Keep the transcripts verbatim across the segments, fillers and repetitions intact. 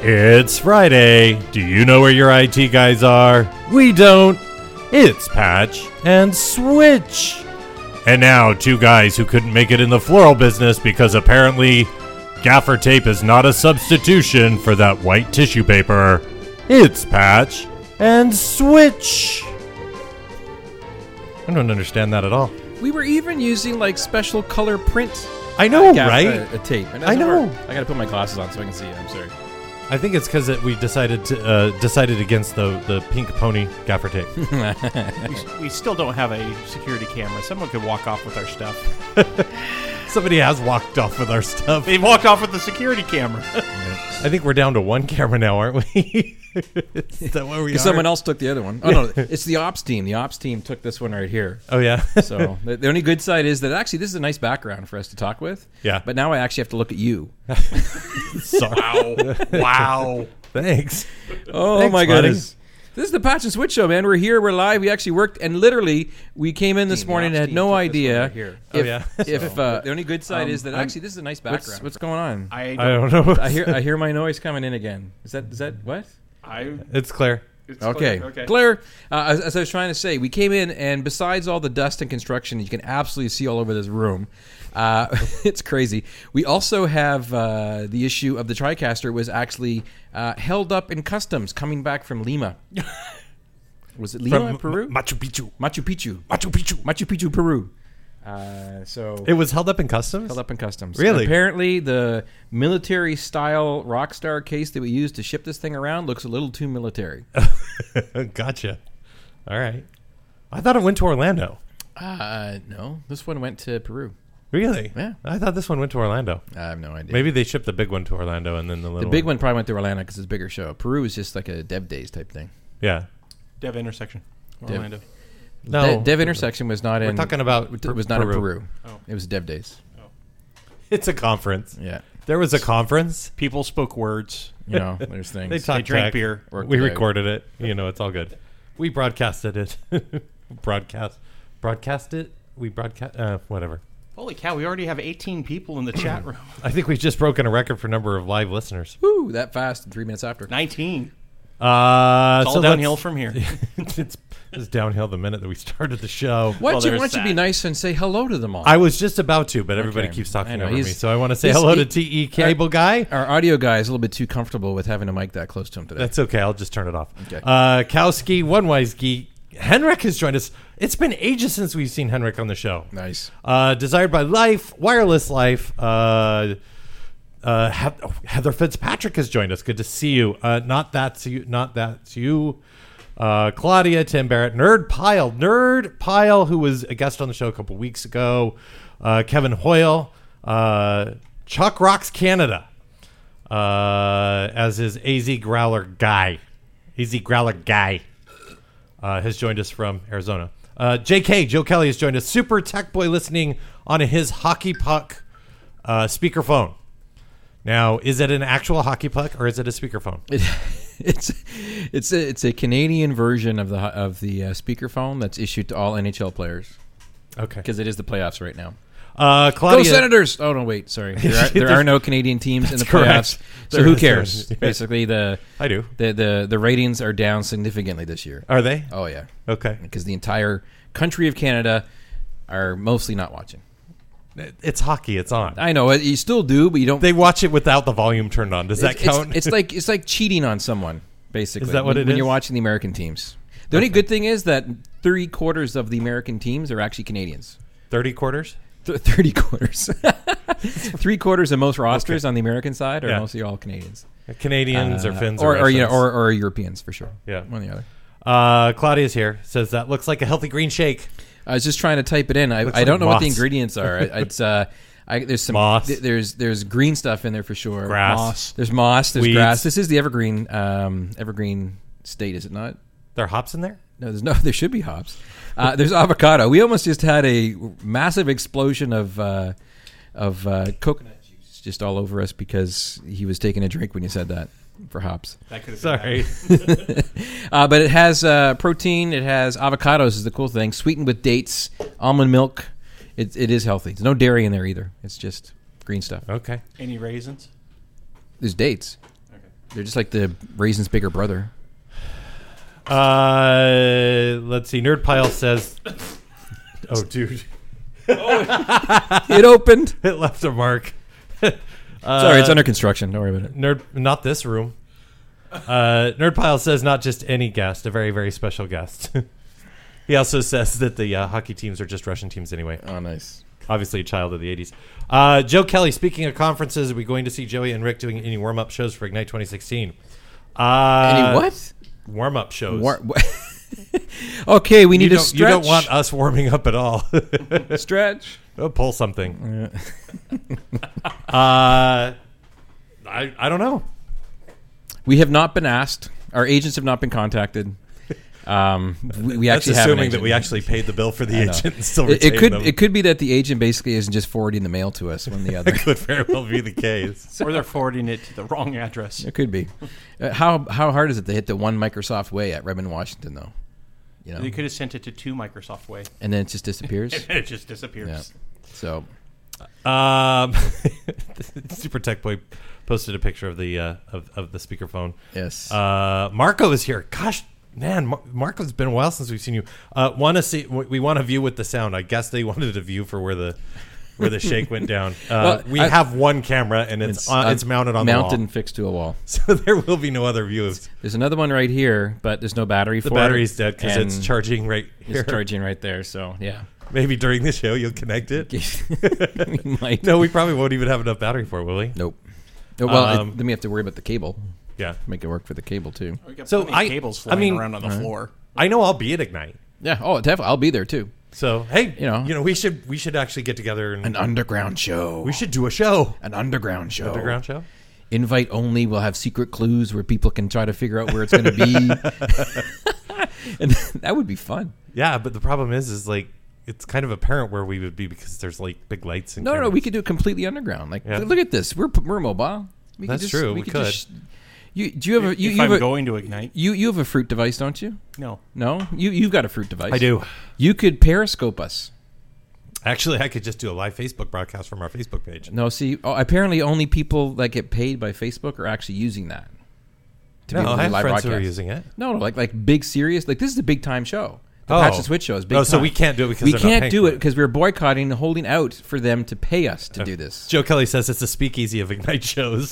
It's Friday. Do you know where your I T guys are? We don't. It's Patch and Switch. And now, two guys who couldn't make it in the floral business because apparently gaffer tape is not a substitution for that white tissue paper. It's Patch and Switch. I don't understand that at all. We were even using like special color print. I know, gaff- right? A, a tape. I know. Work. I gotta put my glasses on so I can see it. I'm sorry. I think it's because we decided to uh, decided against the, the pink pony gaffer tape. we, we still don't have a security camera. Someone could walk off with our stuff. Somebody has walked off with our stuff. They walked off with the security camera. I think we're down to one camera now, aren't we? Is that where we are? Someone else took the other one. Oh no, it's the ops team. The ops team took this one right here. Oh yeah. So the, the only good side is that actually this is a nice background for us to talk with. Yeah. But now I actually have to look at you. Sorry. Wow. Wow. Thanks. Oh Thanks, my buddy. goodness. This is the Patch and Switch show, man. We're here. We're live. We actually worked, and literally, we came in this Team, morning the and ops had team no took this one idea right here. Oh, if, yeah. if uh, the only good side Um, is that I'm- actually this is a nice background. What's, what's going on? I I don't, don't know. I hear I hear my noise coming in again. Is that is that what? I, It's Claire. it's Okay, clear. Okay. Claire. Uh, as, as I was trying to say, we came in, and besides all the dust and construction you can absolutely see all over this room, uh, it's crazy. We also have uh, the issue of the TriCaster was actually uh, held up in customs coming back from Lima. Was it Lima, From Peru? Machu Picchu. Machu Picchu. Machu Picchu. Machu Picchu, Peru. Uh, so It was held up in customs? held up in customs. Really? Apparently, the military-style Rockstar case that we used to ship this thing around looks a little too military. Gotcha. All right. I thought it went to Orlando. Uh, no, this one went to Peru. Really? Yeah. I thought this one went to Orlando. I have no idea. Maybe they shipped the big one to Orlando and then the little the big one probably went to Orlando because it's a bigger show. Peru is just like a Dev Days type thing. Yeah. Dev intersection. Dev- Orlando. No. De- Dev Intersection was not We're in. talking about it Per- was not Peru. in Peru. Oh. It was Dev Days. It's a conference. Yeah, There was a conference. People spoke words. you know, there's things. They talked They drank tech. beer. Worked We it out. recorded it. You know, it's all good. We broadcasted it. Broadcast. Broadcast it? We broadcast. Uh, whatever. Holy cow, we already have eighteen people in the chat room. I think we've just broken a record for number of live listeners. Woo, that fast and three minutes after. nineteen. Uh, It's all so downhill let's- from here. it's, it's downhill the minute that we started the show. Why Well, don't you, there's why don't you be that. nice and say hello to them all? I was just about to, but everybody Okay. keeps I talking know, over me. he's- So I want to say he's- hello he- to T E Cable Guy. Our audio guy is a little bit too comfortable with having a mic that close to him today. That's okay. I'll just turn it off. Okay. Uh, Kowski, One Wise Geek. Henrik has joined us. It's been ages since we've seen Henrik on the show. Nice. Uh, Desired by Life, Wireless Life. Uh, uh, He- oh, Heather Fitzpatrick has joined us. Good to see you. Uh, not that's you. Not that's you. Uh, Claudia, Tim Barrett, Nerd Pile, Nerd Pile, who was a guest on the show a couple weeks ago. Uh, Kevin Hoyle, uh, Chuck Rocks Canada, uh, as his A Z Growler guy, A Z Growler guy, uh, has joined us from Arizona. Uh, J K, Joe Kelly has joined us. Super Tech Boy listening on his hockey puck uh, speakerphone. Now, is it an actual hockey puck or is it a speakerphone? It, it's it's a, it's a Canadian version of the of the uh, speakerphone that's issued to all N H L players Okay. because it is the playoffs right now. Uh, Claudia, Go Senators! Oh no, wait, sorry. There are, there are no Canadian teams in the correct. playoffs, so There who is cares? no- Basically, the I do. the, the the ratings are down significantly this year. Are they? Oh yeah, Okay. because the entire country of Canada are mostly not watching. It's hockey. It's on. I know you still do, but you don't. They watch it without the volume turned on. Does that it's, count? It's, it's like it's like cheating on someone, basically. Is that what when, it when is? you're watching the American teams? The only good thing is that three quarters of the American teams are actually Canadians. thirty quarters? Th- Thirty quarters, three quarters of most rosters on the American side are Yeah. mostly all Canadians, Canadians Uh, or Finns or, or, or you know, Russians. or, or Europeans for sure. Yeah. one or the other. Uh, Claudia's here. Says that looks like a healthy green shake. I was just trying to type it in. I, Looks I like don't know what the moss. ingredients are. It- It's uh, I, there's some Moss. th- there's there's green stuff in there for sure. Grass. Moss. There's moss. There's Weeds. grass. This is the evergreen um, evergreen state, is it not? There are hops in there? No, there's no. There should be hops. Uh, there's avocado. We almost just had a massive explosion of uh, of uh, coconut juice just all over us because he was taking a drink when you said that for hops. That could have Sorry. Uh, but it has uh, protein. It has avocados is the cool thing. Sweetened with dates, almond milk. It, it is healthy. There's no dairy in there either. It's just green stuff. Okay. Any raisins? There's dates. Okay. They're just like the Raisin's bigger brother. Uh, let's see. Nerdpile says, "Oh, dude, It opened. it left a mark." uh, Sorry, it's under construction. Don't worry about it. Nerd, not this room. Uh, Nerdpile says not just any guest, a very, very special guest. He also says that the uh, hockey teams are just Russian teams anyway. Oh, nice. Obviously a child of the eighties. Uh, Joe Kelly, speaking of conferences, are we going to see Joey and Rick doing any warm-up shows for Ignite twenty sixteen? Uh, Any what? Warm-up shows. War- okay, we need you to don't, stretch. you don't want us warming up at all. stretch. Oh, pull something. uh, I I don't know. We have not been asked. Our agents have not been contacted. Um, we, we That's actually have an assuming that agent. we actually paid the bill for the I know. agent and still It, retain it could them. it could be that the agent basically isn't just forwarding the mail to us, one or the other. That could very well be the case. Or they're forwarding it to the wrong address. It could be. Uh, how how hard is it to hit the one Microsoft Way at Redmond, Washington, though? You know, They could have sent it to two Microsoft Way. and then it just disappears. And it just disappears. Yeah. So Um, Super Tech Boy posted a picture of the uh, of, of the speakerphone. yes, Uh, Marco is here. Gosh, man, Mar- Marco, it's been a while since we've seen you. Uh, want to see? We want a view with the sound. I guess they wanted a view for where the where the shake went down. Uh, Well, we I- have one camera and it's it's, on, uh, it's mounted on mounted the wall, and fixed to a wall. so there will be no other views. There's another one right here, but there's no battery The for battery's it. dead because and it's charging right here. It's charging right there. So yeah, Maybe during the show you'll connect it. we might. No, we probably won't even have enough battery for it, will we? Nope. No, well, Um, it, then we have to worry about the cable. Yeah. Make it work for the cable too. We got So plenty of I- cables I flying mean- around on the floor. I know I'll be at Ignite. Yeah. Oh, definitely. I'll be there too. So hey, You know. you know, we should we should actually get together and An underground show. we should do a show. An underground show. Underground show. Invite only. We'll have secret clues where people can try to figure out where it's going to be. And that would be fun. Yeah, but the problem is, is like it's kind of apparent where we would be because there's like big lights and No, no, no, cameras. we could do it completely underground. Like, Yeah. look at this. We're we're mobile. We could That's just- true, we could. just- you do you have a you, if you have I'm a, going to Ignite, you you have a fruit device, don't you? no. No, you you've got a fruit device. I do. You could Periscope us. Actually, I could just do a live Facebook broadcast from our Facebook page. No, see, oh, apparently only people that get paid by Facebook are actually using that. To No, able to I do have friends who are broadcasts. using it. No, no, like like big serious. Like this is a big time show. The Oh. Patch and Switch show is big. Oh, so time. we can't do it because we they're not can't paying do for it because we're boycotting and holding out for them to pay us to do this. Joe Kelly says it's a speakeasy of Ignite shows.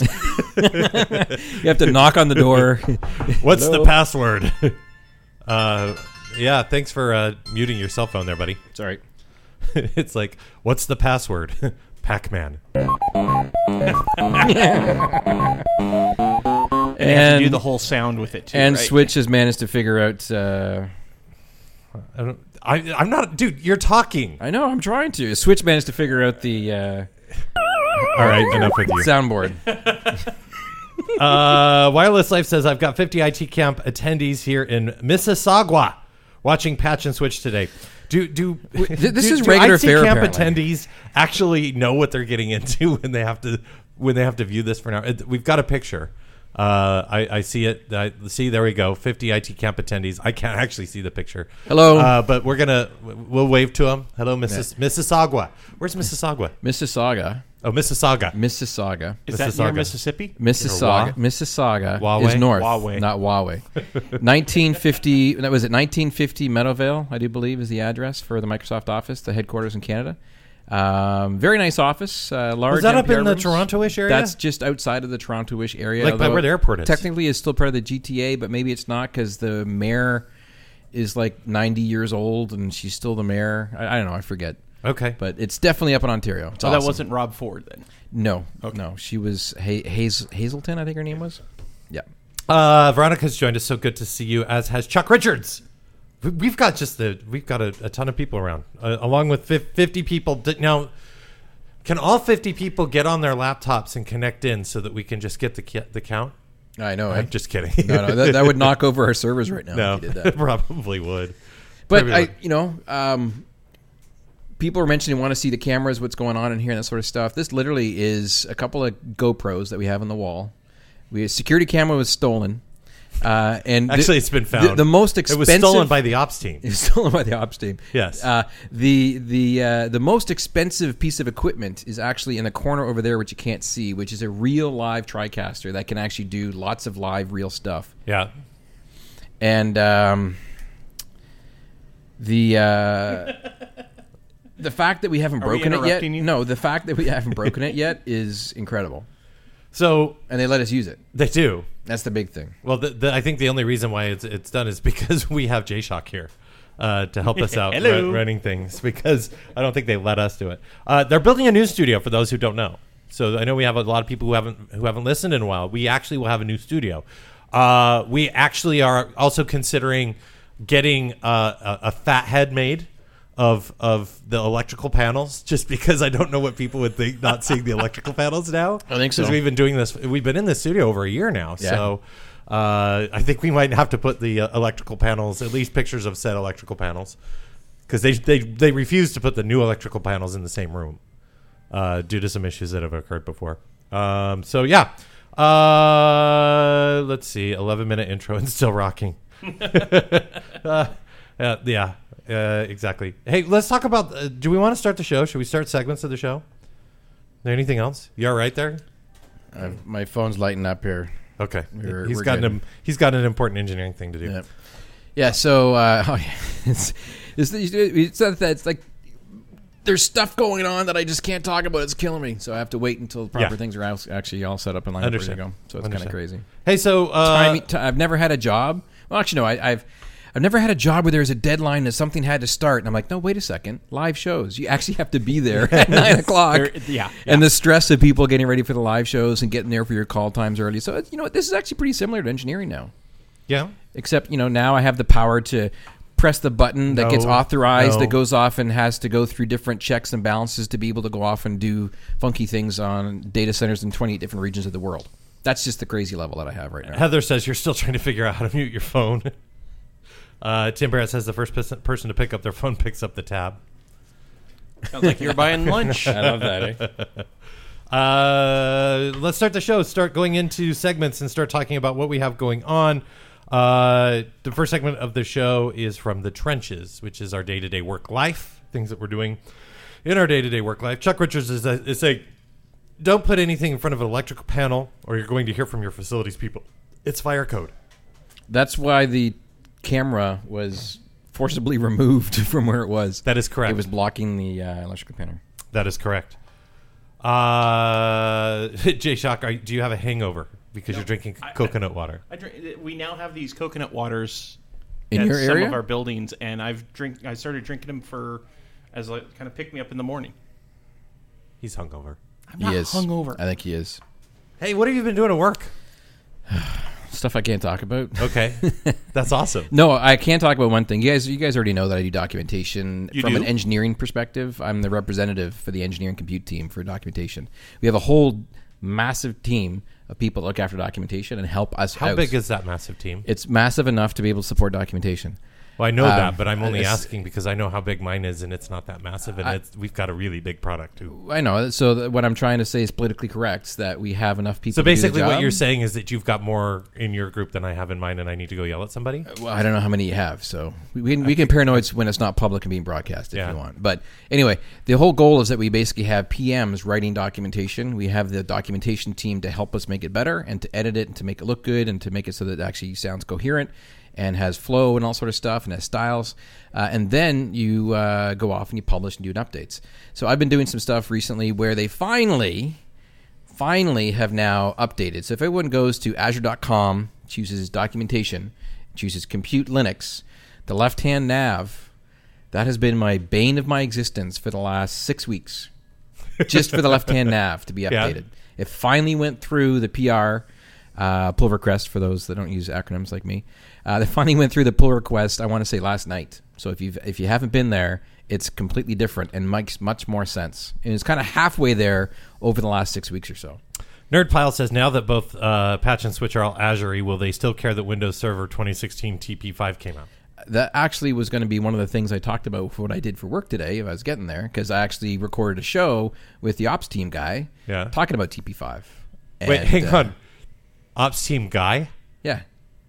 You have to knock on the door. What's Hello? the password? uh, yeah, thanks for uh, muting your cell phone there, buddy. Sorry. It's like, what's the password? Pac-Man. And you have to do And the whole sound with it too. and right? Switch has managed to figure out. Uh, I don't, I, I'm not, dude. You're talking. I know. I'm trying to. Switch managed to figure out the uh, All right, enough with you. soundboard. Uh, Wireless Life says I've got fifty I T Camp attendees here in Mississauga watching Patch and Switch today. Do do this do, is do regular I T fare, Camp apparently. attendees actually know what they're getting into when they have to when they have to view this for now? It- We've got a picture. Uh, I, I see it. I, see, there we go. fifty I T Camp attendees. I can't actually see the picture. Hello. uh, but we're gonna we'll wave to them. Hello, Missis Mississauga. Where's Mississauga? Mississauga. Oh, Mississauga. Mississauga. Is that near Mississauga. Mississippi? Mississauga. Wah? Mississauga Huawei? is north, Huawei. not Huawei. nineteen fifty. That was it. nineteen fifty Meadowvale, I do believe, is the address for the Microsoft office, the headquarters in Canada. Um, very nice office. Uh, large. Was that up N P R in the rooms. Toronto-ish area? That's just outside of the Toronto-ish area. Like by although where the airport is. Technically, it's still part of the G T A, but maybe it's not because the mayor is like ninety years old and she's still the mayor. I, I don't know. I forget. Okay. But it's definitely up in Ontario. It's So awesome. that wasn't Rob Ford then. No, no. She was ha- Haz- Hazelton, I think her name was. Yeah. Uh, Veronica's joined us. So good to see you, as has Chuck Richards. We- We've got just the we've got a, a ton of people around, uh, along with fif- fifty people. Di- Now, can all fifty people get on their laptops and connect in so that we can just get the ki- the count? I know. I'm eh? just kidding. No, no, that, that would knock over our servers right now. no, If you did that. probably would. But Probably I, would. you know, um, people are mentioning want to see the cameras, what's going on in here, and that sort of stuff. This literally is a couple of GoPros that we have on the wall. We a security camera was stolen. Uh, and Actually, the, it's been found. The, the most It expensive. was stolen by the ops team. It was stolen by the ops team. Yes. Uh, the the uh, the most expensive piece of equipment is actually in the corner over there, which you can't see, which is a real live TriCaster that can actually do lots of live real stuff. Yeah. And um, the uh, the fact that we haven't Are we broken it yet. interrupting you? No, the fact that we haven't broken it yet is incredible. So And they let us use it. they do. That's the big thing. Well, the, the, I think the only reason why it's it's done is because we have J-Shock here uh, to help us out Hello. run, running things. Because I don't think they let us do it. Uh, they're building a new studio for those who don't know. So I know we have a lot of people who haven't who haven't listened in a while. We actually will have a new studio. Uh, we actually are also considering getting uh, a, a fat head made of of the electrical panels, just because I don't know what people would think not seeing the electrical panels now. I think so. Because we've been doing this. We've been in this studio over a year now. Yeah. So uh, I think we might have to put the uh, electrical panels, at least pictures of said electrical panels, because they, they they refuse to put the new electrical panels in the same room uh, due to some issues that have occurred before. Um, so yeah, uh, let's see, eleven minute intro and still rocking. uh, uh, yeah, uh, exactly. Hey, let's talk about. Uh, do we want to start the show? Should we start segments of the show? Is there anything else? You all right there? Uh, my phone's lighting up here. Okay, We're- he's we're got good. an he's got an important engineering thing to do. Yeah, yeah. So uh, oh, yeah. it's, it's, it's, it's, it's like there's stuff going on that I just can't talk about. It's killing me. So I have to wait until the proper Yeah. things are out- actually all set up and lined up ready to Understand. go. So it's kind of Understand. crazy. Hey, so uh, Timing, t- I've never had a job. Well, actually, no. I, I've I've never had a job where there's a deadline that something had to start, and I'm like, no, wait a second. Live shows. You actually have to be there at nine o'clock. There- yeah, And the stress of people getting ready for the live shows and getting there for your call times early. So you know what? This is actually pretty similar to engineering now. yeah, Except, you know, now I have the power to press the button that No, gets authorized, no. that goes off and has to go through different checks and balances to be able to go off and do funky things on data centers in twenty-eight different regions of the world. That's just the crazy level that I have right now. Heather says you're still trying to figure out how to mute your phone. Uh, Tim Barrett says the first person person to pick up their phone picks up the tab. Sounds like you're buying lunch. I love that, eh? Uh, let's start the show. Start going into segments and start talking about what we have going on. Uh, the first segment of the show is from the trenches, which is our day-to-day work life, things that we're doing in our day-to-day work life. Chuck Richards is, a, is saying, don't put anything in front of an electrical panel or you're going to hear from your facilities people. It's fire code. That's why the camera was forcibly removed from where it was. That is correct. It was blocking the uh, electrical panel. That is correct. Uh, Jay Shock, are, do you have a hangover because No, you're drinking I- coconut water? I drink, we now have these coconut waters In at your some area? of our buildings, and I've drink. I started drinking them for as like kind of pick me up in the morning. He's hungover. I'm He not is. hungover. I think he is. Hey, what have you been doing at work? Stuff I can't talk about. Okay, that's awesome. No, I can talk about one thing. You guys, you guys already know that I do documentation You from do? an engineering perspective. I'm the representative for the engineering compute team for documentation. We have a whole massive team of people that look after documentation and help us How out. big is that massive team? It's massive enough to be able to support documentation. Well, I know Um, that, but I'm only it's- asking because I know how big mine is, and it's not that massive, and I- it's, we've got a really big product too. I know. So th- what I'm trying to say is politically correct, that we have enough people So to do the basically, what job. you're saying is that you've got more in your group than I have in mine, and I need to go yell at somebody. Well, I don't know how many you have, so we, we, can, we can paranoids when it's not public and being broadcast if Yeah. you want. But anyway, the whole goal is that we basically have P Ms writing documentation. We have the documentation team to help us make it better and to edit it and to make it look good and to make it so that it actually sounds coherent and has flow and all sort of stuff and has styles. Uh, and then you uh, go off and you publish and do updates. So I've been doing some stuff recently where they finally... finally have now updated. So if everyone goes to azure dot com, chooses documentation, chooses compute Linux, the left-hand nav, that has been my bane of my existence for the last six weeks. Just for the left-hand nav to be updated. Yeah. It finally went through the P R, uh, pull request for those that don't use acronyms like me. Uh, they finally went through the pull request, I want to say last night. So if, you've, if you haven't been there, it's completely different and makes much more sense. And it's kind of halfway there over the last six weeks or so. Nerdpile says, now that both uh, Patch and Switch are all Azure-y, will they still care that Windows Server twenty sixteen T P five came out? That actually was going to be one of the things I talked about for what I did for work today if I was getting there, because I actually recorded a show with the ops team guy Yeah. talking about T P five. Wait, And, hang uh, on. Ops team guy? Yeah.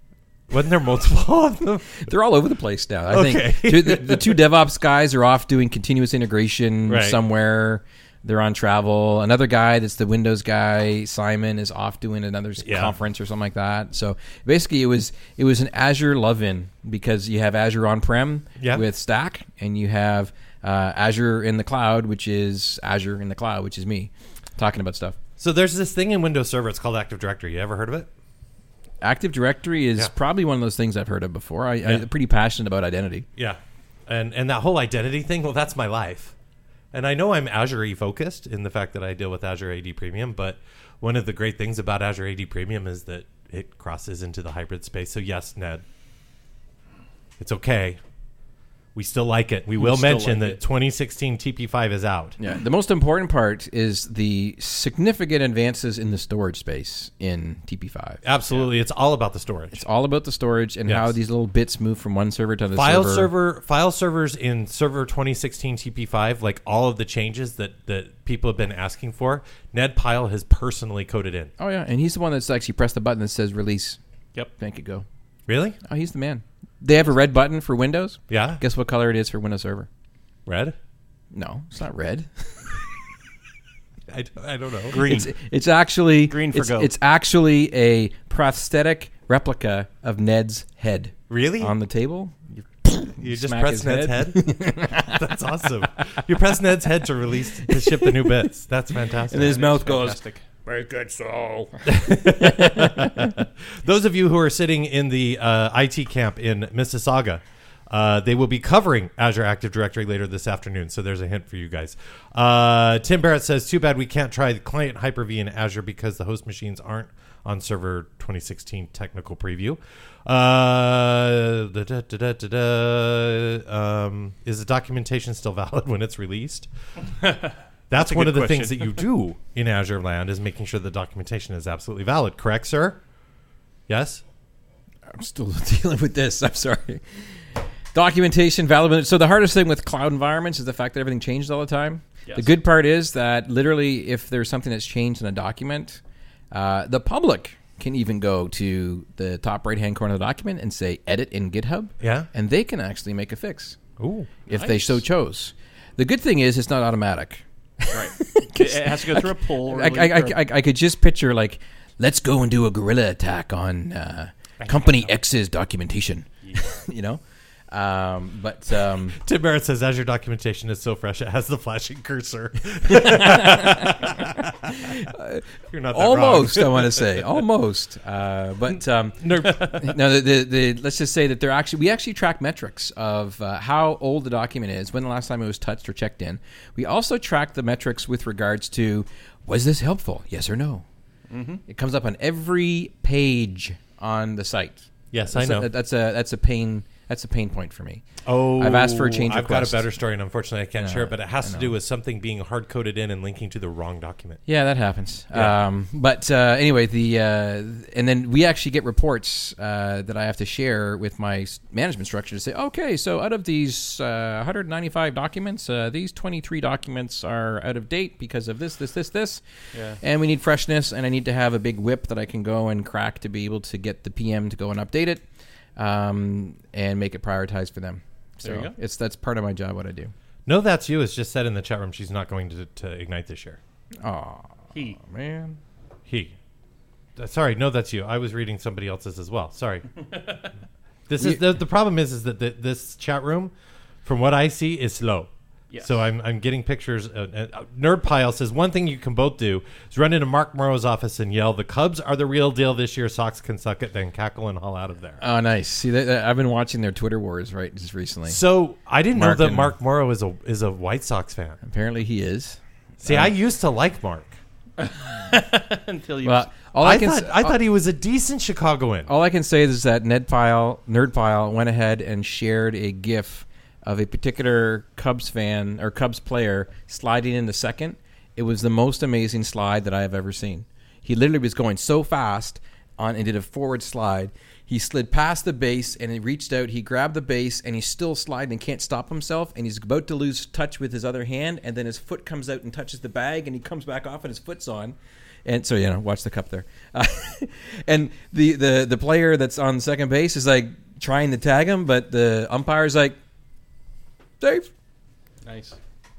Wasn't there multiple of them? They're all over the place now. I Okay. think two, the, the two DevOps guys are off doing continuous integration Right. somewhere. They're on travel. Another guy that's the Windows guy, Simon, is off doing another s- Yeah. conference or something like that. So basically, it was it was an Azure love-in because you have Azure on-prem Yeah. with Stack, and you have uh, Azure in the cloud, which is Azure in the cloud, which is me talking about stuff. So there's this thing in Windows Server. It's called Active Directory. You ever heard of it? Active Directory is Yeah. probably one of those things I've heard of before. I, Yeah. I'm pretty passionate about identity. Yeah. And and that whole identity thing, well, that's my life. And I know I'm Azure focused in the fact that I deal with Azure A D Premium, but one of the great things about Azure A D Premium is that it crosses into the hybrid space. So yes, Ned, it's okay. We still like it. We will still mention like that it. twenty sixteen T P five is out. Yeah, the most important part is the significant advances in the storage space in T P five. Absolutely. It's all about the storage. It's all about the storage and Yes. how these little bits move from one server to the File server. server file servers in server twenty sixteen T P five, like all of the changes that, that people have been asking for, Ned Pyle has personally coded in. Oh yeah, and he's the one that's actually pressed the button that says release. Yep. Make it go. Really? Oh, he's the man. They have a red button for Windows. Yeah. Guess what color it is for Windows Server? Red? No, it's not red. I, don't- I don't know. Green. It's it's actually Green for it's, go. it's actually a prosthetic replica of Ned's head Really? on the table. You, You just smack press his Ned's head? That's awesome. You press Ned's head to release to ship the new bits. That's fantastic. and his mouth goes. Fantastic. Make it so. Those of you who are sitting in the uh, I T camp in Mississauga, uh, they will be covering Azure Active Directory later this afternoon. So there's a hint for you guys. Uh, Tim Barrett says, too bad we can't try the client Hyper-V in Azure because the host machines aren't on server twenty sixteen technical preview. Uh, da, da, da, da, da, da. Um, is the documentation still valid when it's released? That's, a one good of the question. things that you do in Azure land is making sure the documentation is absolutely valid. Correct, sir? Yes? I'm still dealing with this. I'm sorry. Documentation, valid. So the hardest thing with cloud environments is the fact that everything changes all the time. Yes. The good part is that literally, if there's something that's changed in a document, uh, the public can even go to the top right-hand corner of the document and say "edit" in GitHub, Yeah? and they can actually make a fix Ooh. if they Nice. so chose. The good thing is it's not automatic. Right. It has to go through a pull. Or I, leak I, I, or- I, I could just picture like, let's go and do a guerrilla attack on uh, Company X's documentation. You know, um, but um, Tim Barrett says Azure documentation is so fresh it has the flashing cursor. You're not that almost, wrong. I want to say almost. Uh, but um, No, no, the, the, the let's just say that they're actually we actually track metrics of uh, how old the document is, when the last time it was touched or checked in. We also track the metrics with regards to was this helpful, yes or no. Mm-hmm. It comes up on every page on the site. yes, I That's know. A, that's a that's a pain. That's a pain point for me. Oh, I've asked for a change I've request. got a better story, and unfortunately, I can't I share it. know, But it has I to know. do with something being hard coded in and linking to the wrong document. Yeah, that happens. Yeah. Um, but uh, anyway, the uh, and then we actually get reports uh, that I have to share with my s- management structure to say, okay, so out of these uh, one hundred ninety-five documents, uh, these twenty-three documents are out of date because of this, this, this, this, Yeah. and we need freshness, and I need to have a big whip that I can go and crack to be able to get the P M to go and update it, um, and make it prioritized for them. So There you go. it's that's part of my job. What I do. No, that's you. Has just said in the chat room she's not going to, to Ignite this year. Oh He. man. He. Uh, sorry, no, that's you. I was reading somebody else's as well. Sorry. This We- is the, the problem is is that the, this chat room, from what I see, is slow. Yes. So I'm I'm getting pictures. Uh, uh, Nerd Pile says one thing you can both do is run into Mark Morrow's office and yell, "The Cubs are the real deal this year. Sox can suck it." Then cackle and haul out of there. Oh, nice. See, that, that- I've been watching their Twitter wars right just recently. So I didn't Mark know that and- Mark Morrow is a is a White Sox fan. Apparently, he is. See, I used to like Mark. Until you. Well, all I, I, can thought s- I thought he was a decent Chicagoan. all I can say is that Ned Pyle, Nerd Pyle, went ahead and shared a GIF of a particular Cubs fan or Cubs player sliding in the second. It was the most amazing slide that I have ever seen. He literally was going so fast on and did a forward slide. He slid past the base and he reached out. He grabbed the base and he's still sliding and can't stop himself. And he's about to lose touch with his other hand. And then his foot comes out and touches the bag and he comes back off and his foot's on. And so, you know, watch the cup there. Uh, and the, the, the player that's on second base is like trying to tag him, but the umpire's like, safe. Nice.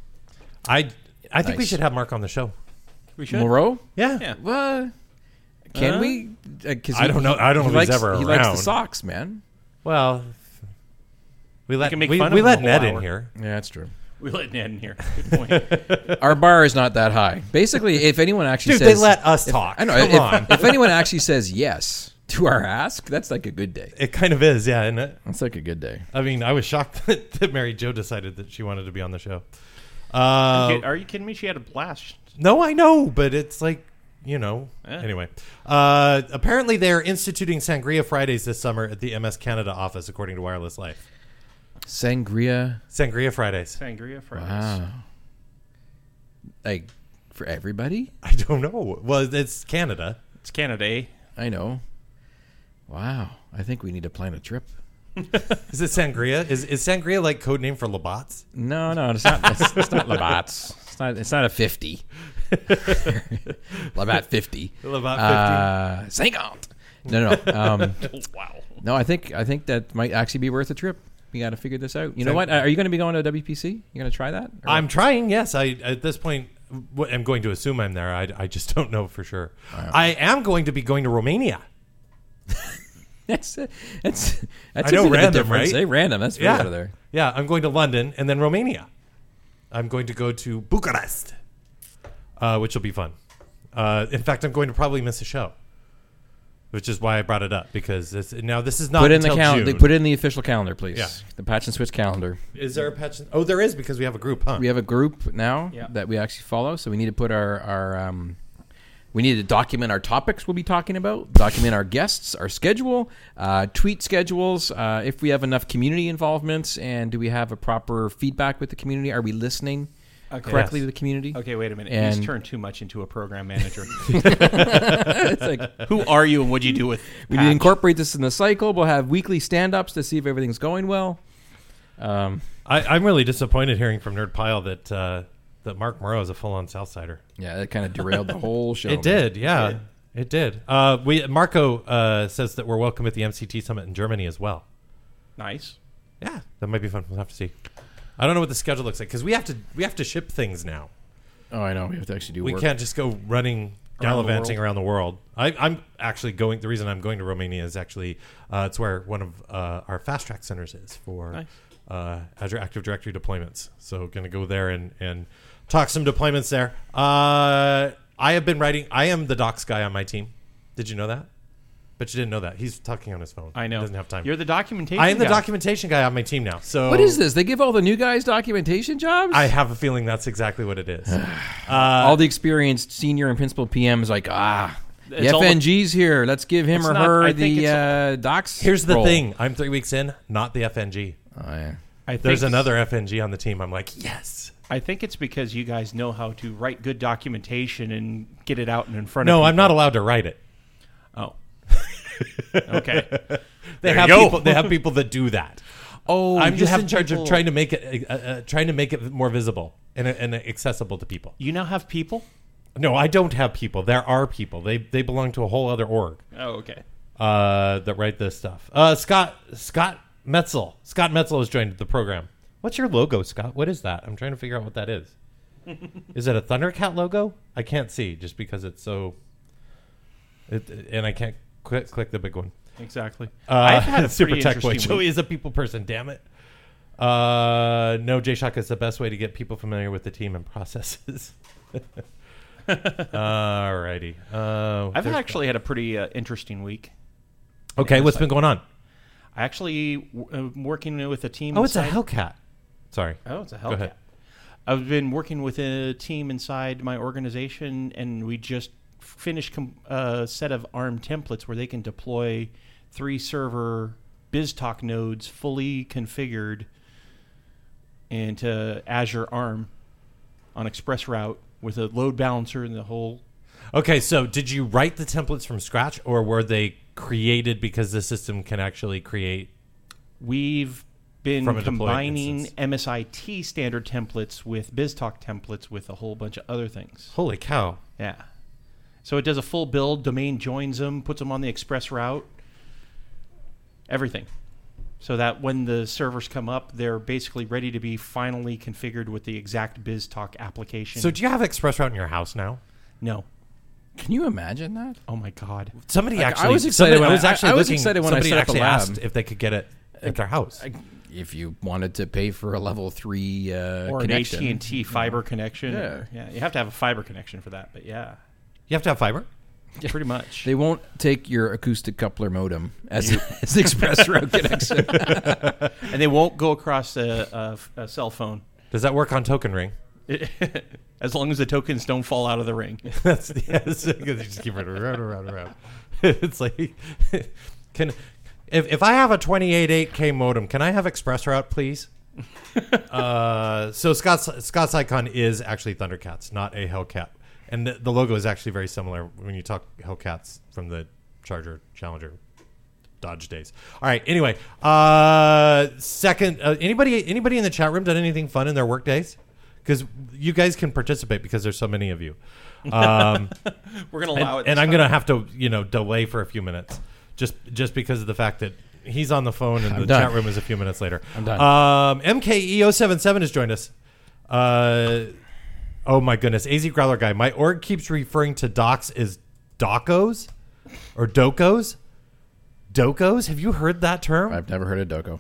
I I think we Nice. should have Mark on the show. We should. Moreau? Yeah. Yeah. Well, can Uh, we? Uh, 'cause I don't know- I don't he know if he's likes, ever He likes the around. Sox, man. Well, we let can make we, fun we of let him the whole Ned in hour. here. Yeah, that's true. We let Ned in here. Good point. Our bar is not that high. Basically, if anyone actually Dude, says, they let us if- talk. I know. Come if, on. if anyone actually says yes to our ask, that's like a good day. It kind of is, yeah, isn't it? That's like a good day. I mean, I was shocked that, that Mary Jo decided that she wanted to be on the show. Uh, Okay, Are you kidding me? She had a blast. no, I know, but it's like, you know. Eh. Anyway, uh, apparently they're instituting Sangria Fridays this summer at the M S Canada office, according to Wireless Life. Sangria. Sangria Fridays. Sangria Fridays. Wow. Like for everybody? I don't know. Well, it's Canada. It's Canada, eh? I know. Wow. I think we need to plan a trip. Is it Sangria? Is is Sangria like code name for Labatt's? No, no, it's not. It's, it's not Labatt's. It's not. It's not a fifty. Labatt fifty. Labatt Uh, cinquante. No, no. Um, Wow. no, I think I think that might actually be worth a trip. We got to figure this out. You know So- what? Are you going to be going to W P C? You going to try that? Or I'm what? trying. Yes, I at this point w- I'm going to assume I'm there. I, I just don't know for sure. I am going to be going to Romania. That's that's that's I know, a bit of a random, difference, right? eh? Random. That's way out of there. Yeah, I'm going to London and then Romania. I'm going to go to Bucharest, uh, which will be fun. Uh, in fact, I'm going to probably miss a show, which is why I brought it up because this, now this is not Put it in the until calendar. June. Put it in the official calendar, please. Yeah. The Patch and Switch calendar. Is there a patch? Oh, there is because we have a group, huh? We have a group now Yeah. that we actually follow, so we need to put our our um, we need to document our topics we'll be talking about, document our guests, our schedule, uh, tweet schedules, uh, if we have enough community involvement, and do we have a proper feedback with the community? Are we listening Okay. correctly Yes. to the community? Okay, wait a minute. And- He's turned too much into a program manager. It's like Who are you and what do you do with we need to Patch? incorporate this in the cycle. We'll have weekly stand-ups to see if everything's going well. Um, I, I'm really disappointed hearing from Nerd Pile that uh, that Mark Moreau is a full-on Southsider. yeah, that kind of derailed the whole show. It man. did, yeah, it did. Uh, we Marco uh, says that we're welcome at the M C T Summit in Germany as well. Nice. Yeah, that might be fun. We'll have to see. I don't know what the schedule looks like because we have to we have to ship things now. Oh, I know. We have to actually do We work. can't just go running Around the gallivanting world. around the world. I, I'm actually going. The reason I'm going to Romania is actually uh, it's where one of uh, our fast track centers is for Nice. uh, Azure Active Directory deployments. So going to go there and and talk some deployments there. Uh, I have been writing. I am the docs guy on my team. Did you know that? But you didn't know that. He's talking on his phone. I know. He doesn't have time. You're the documentation I am the guy. documentation guy on my team now. So What is this? They give all the new guys documentation jobs? I have a feeling that's exactly what it is. all the experienced senior and principal P Ms like, ah, the It's all F N G's here. Let's give him It's or not- her I think the it's- uh, docs. Here's the role. thing. I'm three weeks in, not the F N G. Oh, yeah. I think There's another F N G on the team. I'm like, yes. I think it's because you guys know how to write good documentation and get it out and in front of No, people. I'm not allowed to write it. Oh. Okay. They There have you go. people. They have people that do that. Oh, I'm you just have in charge people- of trying to make it, uh, uh, trying to make it more visible and, uh, and accessible to people. You now have people? No, I don't have people. There are people. They they belong to a whole other org Oh, okay. uh, that write this stuff. Uh, Scott Scott Metzel. Scott Metzel has joined the program. What's your logo, Scott? What is that? I'm trying to figure out what that is. Is it a Thundercat logo? I can't see just because it's so. It, and I can't click, click the big one. Exactly. Uh, I've had a Super pretty Tech Boy. interesting Joey week. is a people person. Damn it. Uh, no, J-Shock is the best way to get people familiar with the team and processes. Alrighty. Uh, I've there's- actually had a pretty uh, interesting week. Okay, what's been going on? I actually w- am working with a team. Oh, it's a inside- Hellcat. Sorry. Oh, it's a Go ahead. Hellcat. I've been working with a team inside my organization, and we just finished com- a set of ARM templates where they can deploy three server BizTalk nodes fully configured into Azure ARM on ExpressRoute with a load balancer and the whole. Okay, so did you write the templates from scratch, or were they created because the system can actually create? We've been From a deployed combining instance. M S I T standard templates with BizTalk templates with a whole bunch of other things. Holy cow! Yeah. So it does a full build. Domain joins them, puts them on the express route. Everything. So that when the servers come up, they're basically ready to be finally configured with the exact BizTalk application. So do you have ExpressRoute in your house now? No. Can you imagine that? Oh my God. Somebody Like, actually. I was excited somebody- when I was I- actually I was looking. excited when I somebody set up a actually lab. asked if they could get it at their house. I, if you wanted to pay for a level three uh, Or connection, an A T and T fiber connection. Yeah. Or- yeah. You have to have a fiber connection for that, but yeah. You have to have fiber. Pretty much. they won't take your acoustic coupler modem as, as the express route connection. And they won't go across a, a, a cell phone. Does that work on Token Ring? As long as the tokens don't fall out of the ring. That's yes. You just keep it around, around, around. It's like, can if if I have a twenty-eight eight K modem, can I have ExpressRoute, please? uh, so Scott's Scott's icon is actually Thundercats, not a Hellcat, and the, the logo is actually very similar when you talk Hellcats from the Charger Challenger Dodge days. All right. Anyway, uh, second, uh, anybody anybody in the chat room done anything fun in their work days? Because you guys can participate because there's so many of you. Um, We're going to and, allow it. and this I'm time. going to have to, you know, delay for a few minutes, just just because of the fact that he's on the phone and I'm the done. chat room is a few minutes later. I'm done. Um, M K E zero seven seven has joined us. Uh, oh my goodness, A Z Growler guy. My org keeps referring to docs as docos or docos. Docos. Have you heard that term? I've never heard of Doco.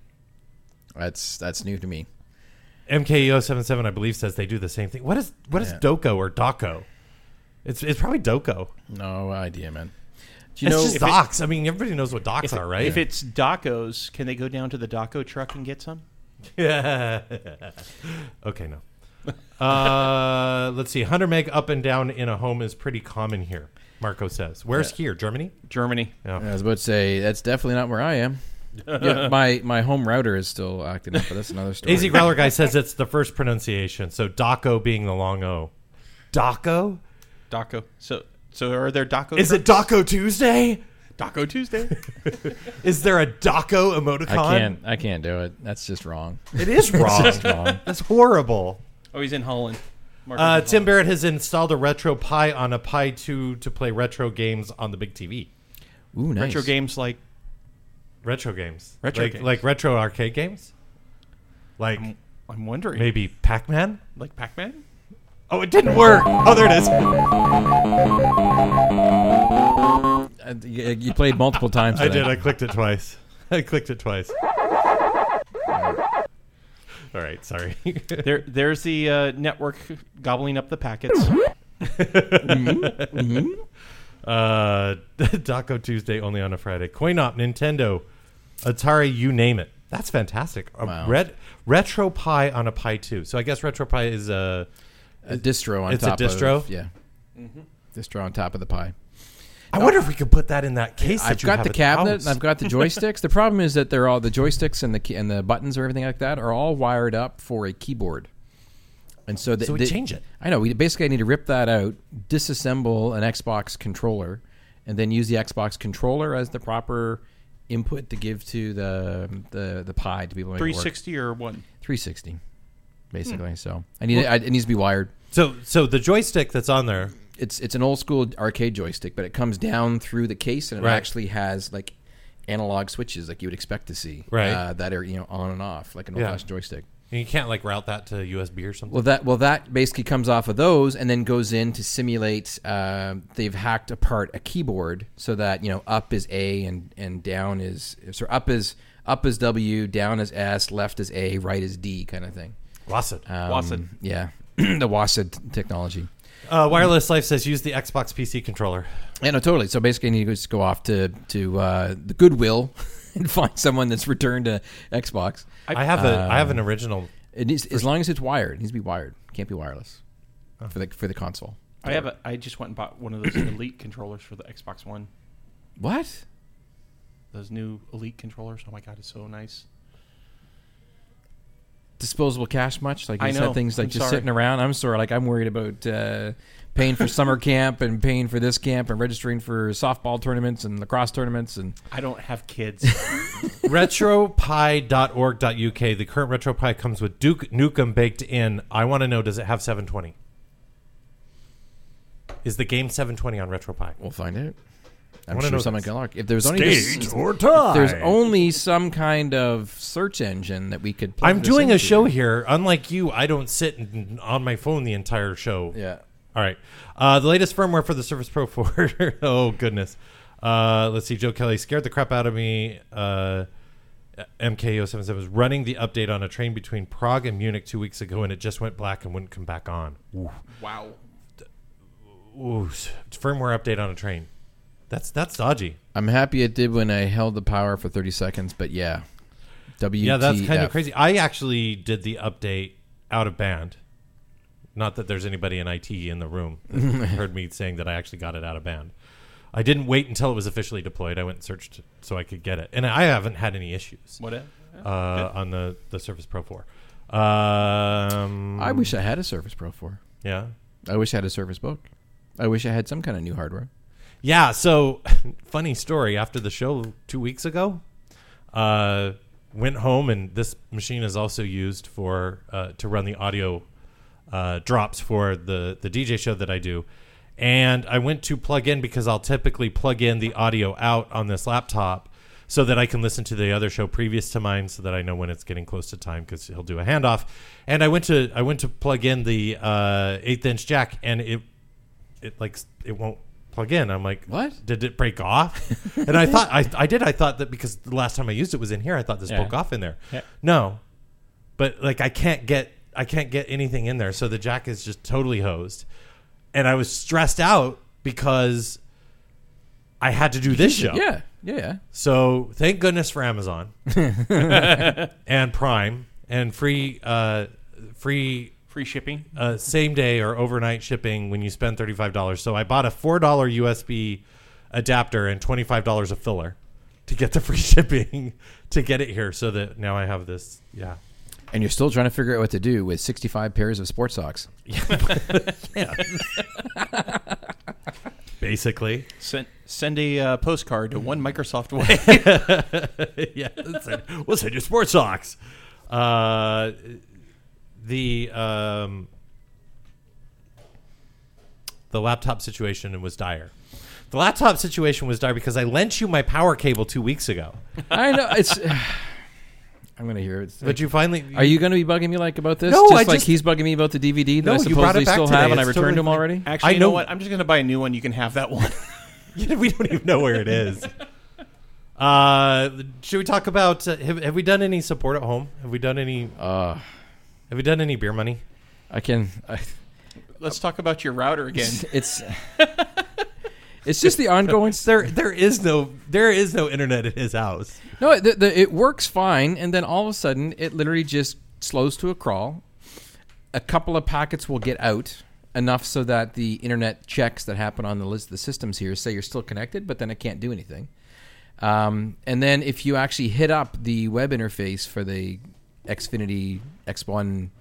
That's that's new to me. M K E zero seven seven, I believe, says they do the same thing. What is what is Yeah. Doco or Doco? It's it's probably Doco. No idea, man. Do you It's know? just if it- docs. I mean, everybody knows what docs If, are, right? if it's Docos, can they go down to the Doco truck and get some? Yeah. Okay, no. Uh, let's see. one hundred meg up and down in a home is pretty common here, Marco says. Where's Yeah. here? Germany? Germany. Yeah. I was about to say that's definitely not where I am. Yeah, my my home router is still acting up, but that's another story. A Z Growler guy says it's the first pronunciation, so Daco being the long O. Daco? Doco. So so are there Doco Is it trucks? Daco Tuesday? Doco Tuesday? Is there a Daco emoticon? I can't I can't do it. That's just wrong. It is wrong. It's just wrong. That's horrible. Oh, he's in Holland. Marco's Uh, in Tim Holland. Barrett has installed a Retro Pi on a Pi two to play retro games on the big T V. Ooh, nice. Retro games like Retro games. Retro like, games. like retro arcade games? Like I'm, I'm wondering. maybe Pac-Man? Like Pac-Man? Oh, it didn't work. Oh, there it is. Uh, you, you played multiple times. I today. did. I clicked it twice. I clicked it twice. All right. Sorry. There, there's the uh, network gobbling up the packets. uh, Daco Tuesday only on a Friday. Coinop, Nintendo, Atari, you name it. That's fantastic. A Wow. ret- Retro Pi on a Pi two. So I guess Retro Pi is a... a distro on It's a top distro? of yeah. Distro on top of the pie. I wonder if we could put that in that case. that I've you got have the at cabinet house. and I've got the joysticks. The problem is that they're all the joysticks and the key, and the buttons or everything like that are all wired up for a keyboard. And so, the, So we the- change it. I know. We basically need to rip that out, disassemble an Xbox controller, and then use the Xbox controller as the proper input to give to the the the Pi to be able to make it three work. sixty or one? three sixty, basically. So I need it, I, it needs to be wired. So, so the joystick that's on there. It's it's an old school arcade joystick, but it comes down through the case and it Right. actually has like analog switches like you would expect to see, Right. Uh, that are you know on and off like an old Yeah. fashioned joystick. And you can't like route that to U S B or something. Well, that well that basically comes off of those and then goes in to simulate. Uh, they've hacked apart a keyboard so that you know up is A and and down is so up is up is W, down is S, left is A, right is D, kind of thing. WASD. Um, WASD. yeah, the WASD technology. Uh, Wireless Life says use the Xbox P C controller. Yeah, no, totally. So basically, you need to just go off to to uh, the Goodwill and find someone that's returned to Xbox. I, have a I have Um, an original. It needs, as long as it's wired, it needs to be wired. It can't be wireless Oh. for the for the console. I have. A, I just went and bought one of those Elite controllers for the Xbox One. What? Those new Elite controllers. Oh my god, it's so nice. Disposable cash much? Like you I just know. have things like I'm just sorry. sitting around. I'm sorry. Like I'm worried about uh, paying for summer camp and paying for this camp and registering for softball tournaments and lacrosse tournaments and I don't have kids. retropie dot org dot U K. The current RetroPie comes with Duke Nukem baked in. I want to know, does it have seven twenty? Is the game seven twenty on RetroPie? We'll find out. I'm wanna sure know someone this. can look. If there's only just, or tie? there's only some kind of search engine that we could. Plug I'm this doing a into. show here. Unlike you, I don't sit in, on my phone the entire show. Yeah. All right. Uh, the latest firmware for the Surface Pro four. Oh, goodness. Uh, let's see. Joe Kelly scared the crap out of me. Uh, M K zero seven seven was running the update on a train between Prague and Munich two weeks ago, and it just went black and wouldn't come back on. Ooh. Wow. Ooh. Firmware update on a train. That's that's dodgy. I'm happy it did when I held the power for thirty seconds, but yeah. W T F. Yeah, that's kind of crazy. I actually did the update out of band. Not that there's anybody in I T in the room that heard me saying that I actually got it out of band. I didn't wait until it was officially deployed. I went and searched so I could get it. And I haven't had any issues What? A, uh, on the, the Surface Pro four. Um, I wish I had a Surface Pro four. Yeah. I wish I had a Surface Book. I wish I had some kind of new hardware. Yeah, so funny story. After the show two weeks ago, uh, went home, and this machine is also used for uh, to run the audio uh, drops for the, the D J show that I do. And I went to plug in because I'll typically plug in the audio out on this laptop so that I can listen to the other show previous to mine so that I know when it's getting close to time because he'll do a handoff. And I went to I went to plug in the uh, eighth inch jack, and it it like it won't plug in. I'm like, What? Did it break off? And I thought I, I did. I thought that because the last time I used it was in here, I thought this Yeah. broke off in there. Yeah. No, but like I can't get I can't get anything in there, so the jack is just totally hosed. And I was stressed out because I had to do this show. Yeah, yeah, yeah. So thank goodness for Amazon and Prime and free uh, free. Free shipping. Uh, same day or overnight shipping when you spend thirty-five dollars. So I bought a four dollars U S B adapter and twenty-five dollars a filler to get the free shipping to get it here so that now I have this. Yeah. And you're still trying to figure out what to do with sixty-five pairs of sports socks. Yeah. Basically. Send, send a uh, postcard to one Microsoft way. Yeah. Let's send, we'll send you sports socks. Uh, the um, the laptop situation was dire. The laptop situation was dire because I lent you my power cable two weeks ago. I know it's. I'm gonna hear it. But you finally Are you going to be bugging me like about this? No, just I like just- he's bugging me about the D V D that No, I you brought it supposedly back still today. have, and I It's returned totally to him fine. already. Actually, I you know know- what? I'm just going to buy a new one. You can have that one. we don't even know where it is. Uh, should we talk about? Uh, have, have we done any support at home? Have we done any? Uh, Have we done any beer money? I can. I, Let's talk about your router again. it's. It's just the ongoing. There, there is no, there is no internet in his house. No, the, the, it works fine, and then all of a sudden, it literally just slows to a crawl. A couple of packets will get out enough so that the internet checks that happen on the list, the systems here say you're still connected, but then it can't do anything. Um, and then if you actually hit up the web interface for the Xfinity X one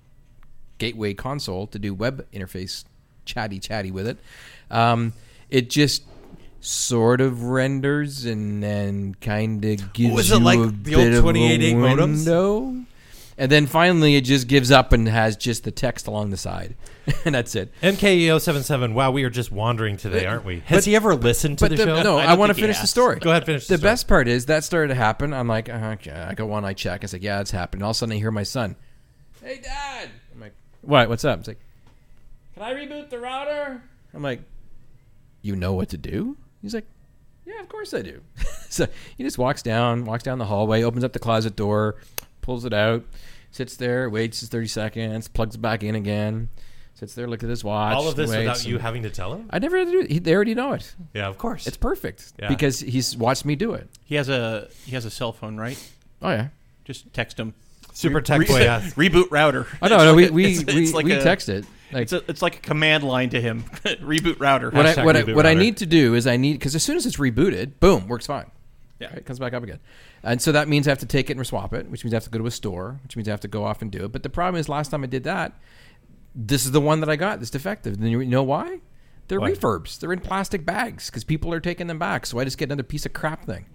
gateway console to do web interface chatty chatty with it, um, it just sort of renders and then kind of gives Was it you like a the old bit of a twenty-eight eight modems? window. And then finally it just gives up and has just the text along the side. And that's it. M K E zero seven seven. Wow, we are just wandering today, aren't we? Has he ever listened to But the, the, show? no, I I, don't want to think he finish the has. story. Go ahead, finish the The story. best part is that started to happen. I'm like, uh, okay. I go on, I check. It's like, yeah, it's happening. All of a sudden I hear my son, "Hey, Dad." I'm like, what? What's up? It's like, can I reboot the router? I'm like, you know what to do? He's like, yeah, of course I do. So he just walks down, walks down the hallway, opens up the closet door, pulls it out, sits there, waits his thirty seconds, plugs it back in again, sits there, looks at his watch. All of this waits, without you and- having to tell him? I never had to do it. He, they already know it. Yeah, of course. It's perfect Yeah. because he's watched me do it. He has a he has a cell phone, right? Oh yeah. Just text him. Super Re- Tech re- Boy ass. Reboot router. Oh no, It's no, like we a- we it's- we, it's like we a- text it. Like It's a, it's like a command line to him. Reboot router. what I Hashtag what I, reboot what I router. need to do is I need because as soon as it's rebooted, boom, works fine. Yeah. Right, it comes back up again, and so that means I have to take it and reswap it, which means I have to go to a store, which means I have to go off and do it. But the problem is, last time I did that, this is the one that I got that's defective. And you know why? They're Why? refurbs. They're in plastic bags because people are taking them back. So I just get another piece of crap thing.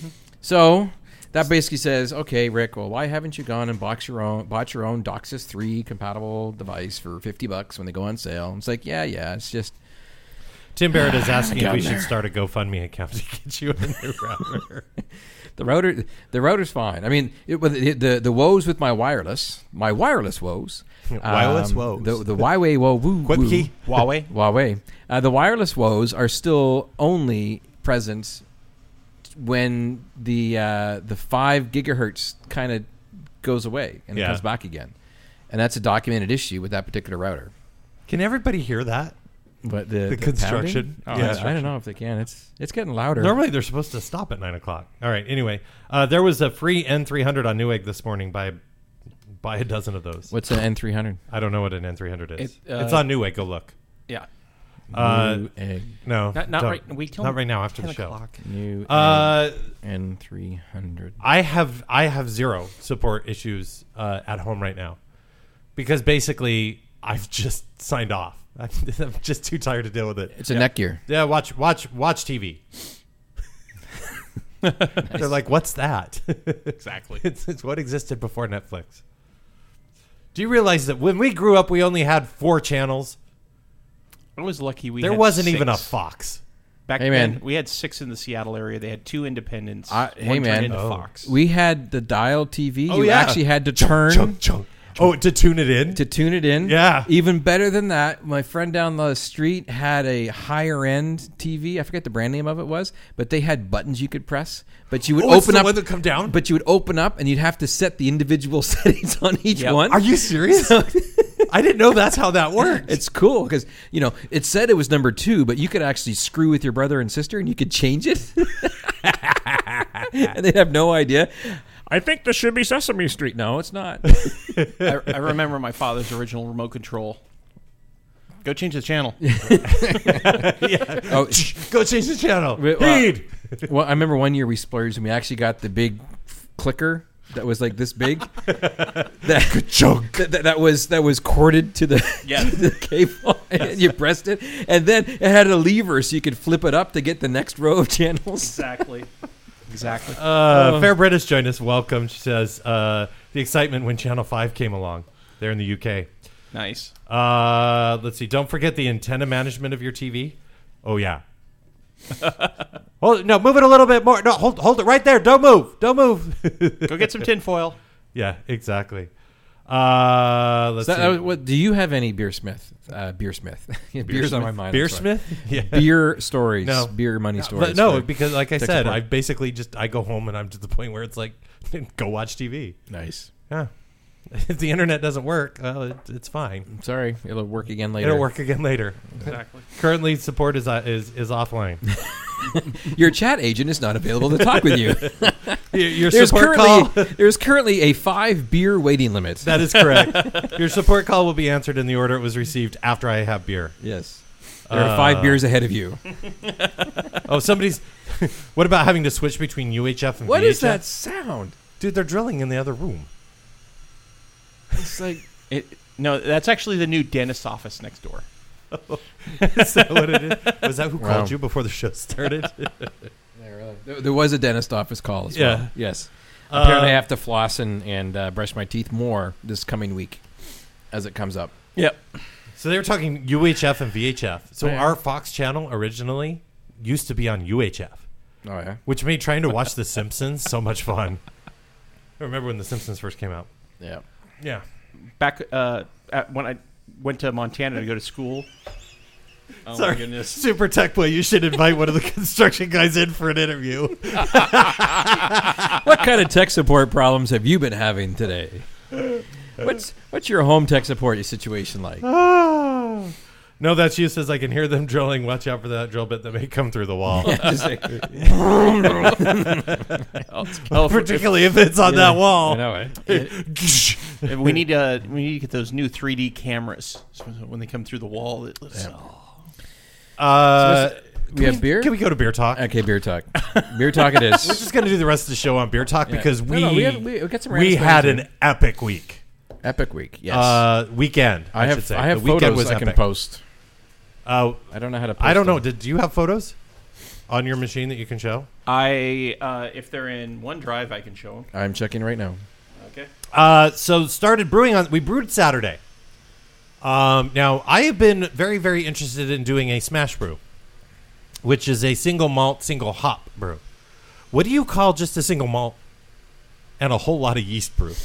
So that basically says, okay, Rick, well, why haven't you gone and bought your own, bought your own DOCSIS three compatible device for fifty bucks when they go on sale? And it's like, yeah, yeah, it's just Tim Barrett is asking if we should start a GoFundMe account to get you a new router. The router, the router's fine. I mean, it, the, the the woes with my wireless, my wireless woes, Wireless um, woes. the the Huawei woe, woo, Quip woo. key. Huawei. Huawei. Uh, the wireless woes are still only present when the uh, the five gigahertz kind of goes away and Yeah. it comes back again, and that's a documented issue with that particular router. Can everybody hear that? But the, The construction? pounding? Yeah. Oh, I, I don't know if they can. It's it's getting louder. Normally they're supposed to stop at nine o'clock. All right. Anyway, uh, there was a free N three hundred on Newegg this morning. Buy buy a dozen of those. What's an N three hundred? I don't know what an N three hundred is. It, uh, it's on Newegg. Go look. Yeah. Uh, New egg. No, Not, not don't. right. We till Not right now. After ten the show. o'clock. New Uh, N three hundred. I have I have zero support issues uh, at home right now because basically I've just signed off. I'm just too tired to deal with it. It's a neck gear. Yeah, watch watch watch T V. They're like, what's that? Exactly. it's, it's what existed before Netflix. Do you realize that when we grew up, we only had four channels? I was lucky we. There had wasn't six. even a Fox. Back Hey, then, man. we had six in the Seattle area. They had two independents. I- one hey, turned man. into Oh. Fox. We had the dial T V. Oh, you yeah. actually had to turn Chunk, chunk. Oh, to tune it in? to tune it in. Yeah. Even better than that, my friend down the street had a higher end T V. I forget the brand name of it was, but they had buttons you could press. But you would Oh, it's open the up. one that come down? But you would open up, and you'd have to set the individual settings on each Yep. one. Are you serious? I didn't know that's how that worked. It's cool because you know it said it was number two, but you could actually screw with your brother and sister, and you could change it, and they'd have no idea. I think this should be Sesame Street. No, it's not. I, I remember my father's original remote control. Go change the channel. Oh, Go change the channel. Wait, uh, Read. well, I remember one year we splurged and we actually got the big f- clicker that was like this big. that, Chunk. that, that, that was that was corded to the, Yeah. to the cable, and you pressed it, and then it had a lever so you could flip it up to get the next row of channels. Exactly. Exactly. Uh, Fair British joined us. Welcome. She says uh, the excitement when Channel five came along. They're in the U K. Nice. Uh, let's see. Don't forget the antenna management of your T V. Oh yeah. Hold no, move it a little bit more. No, hold hold it right there. Don't move. Don't move. Go get some tinfoil. Yeah, exactly. Uh, let's So that, see. that was- what, do you have any beer smith? Uh, beer smith. Yeah, beer's on my mind. I'm sorry. Beersmith? Yeah. Beer stories. No. Beer money But stories. no, for because like I tech said, support. I basically just I go home and I'm to the point where it's like, go watch T V. Nice. Yeah. If the internet doesn't work, well, it, it's fine. I'm sorry. It'll work again later. It'll work again later. Exactly. Currently, support is uh, is is offline. Your chat agent is not available to talk with you. your your There's support call. currently there's currently a five beer waiting limit. That is correct. Your support call will be answered in the order it was received after I have beer. Yes. There are five Uh, beers ahead of you. Oh, somebody's. What about having to switch between U H F and What V H F? is that sound? Dude, they're drilling in the other room. It's like It, no, that's actually the new dentist's office next door. Is that what it is? Was that who Wow. called you before the show started? there, there was a dentist office call as Yeah. well. Yes. Uh, Apparently, I have to floss and, and uh, brush my teeth more this coming week as it comes up. Yep. So they were talking U H F and V H F. So Oh, yeah. our Fox channel originally used to be on U H F, Oh yeah. which made trying to watch The Simpsons so much fun. I remember when The Simpsons first came out. Yeah. Yeah. Back uh, at, when I went to Montana to go to school. Oh Sorry. my goodness. Super Tech Boy, you should invite one of the construction guys in for an interview. What kind of tech support problems have you been having today? What's what's your home tech support situation like? No, that's you. Says I can hear them drilling. Watch out for that drill bit that may come through the wall. Just like- Oh, for- Particularly if it's on Yeah, that wall. I know it. if we need uh, we need to get those new three D cameras. So when they come through the wall, it looks. Uh, We have beer. Can we go to beer talk? Okay, beer talk. Beer talk it We're is. just going to do the rest of the show on beer talk Yeah. because No, we no, we have- we- we got some we random had stories an epic week. Epic week. Yes. Uh, weekend. I, I have should say. I have the weekend photos was I can epic. post. Uh, I don't know how to post I don't know. them. Did you have photos on your machine that you can show? I uh, if they're in OneDrive, I can show them. I'm checking right now. Okay. Uh, so started brewing on. We brewed Saturday. Um, now I have been very very interested in doing a smash brew. which is a single malt, single hop brew. What do you call just a single malt and a whole lot of yeast brew?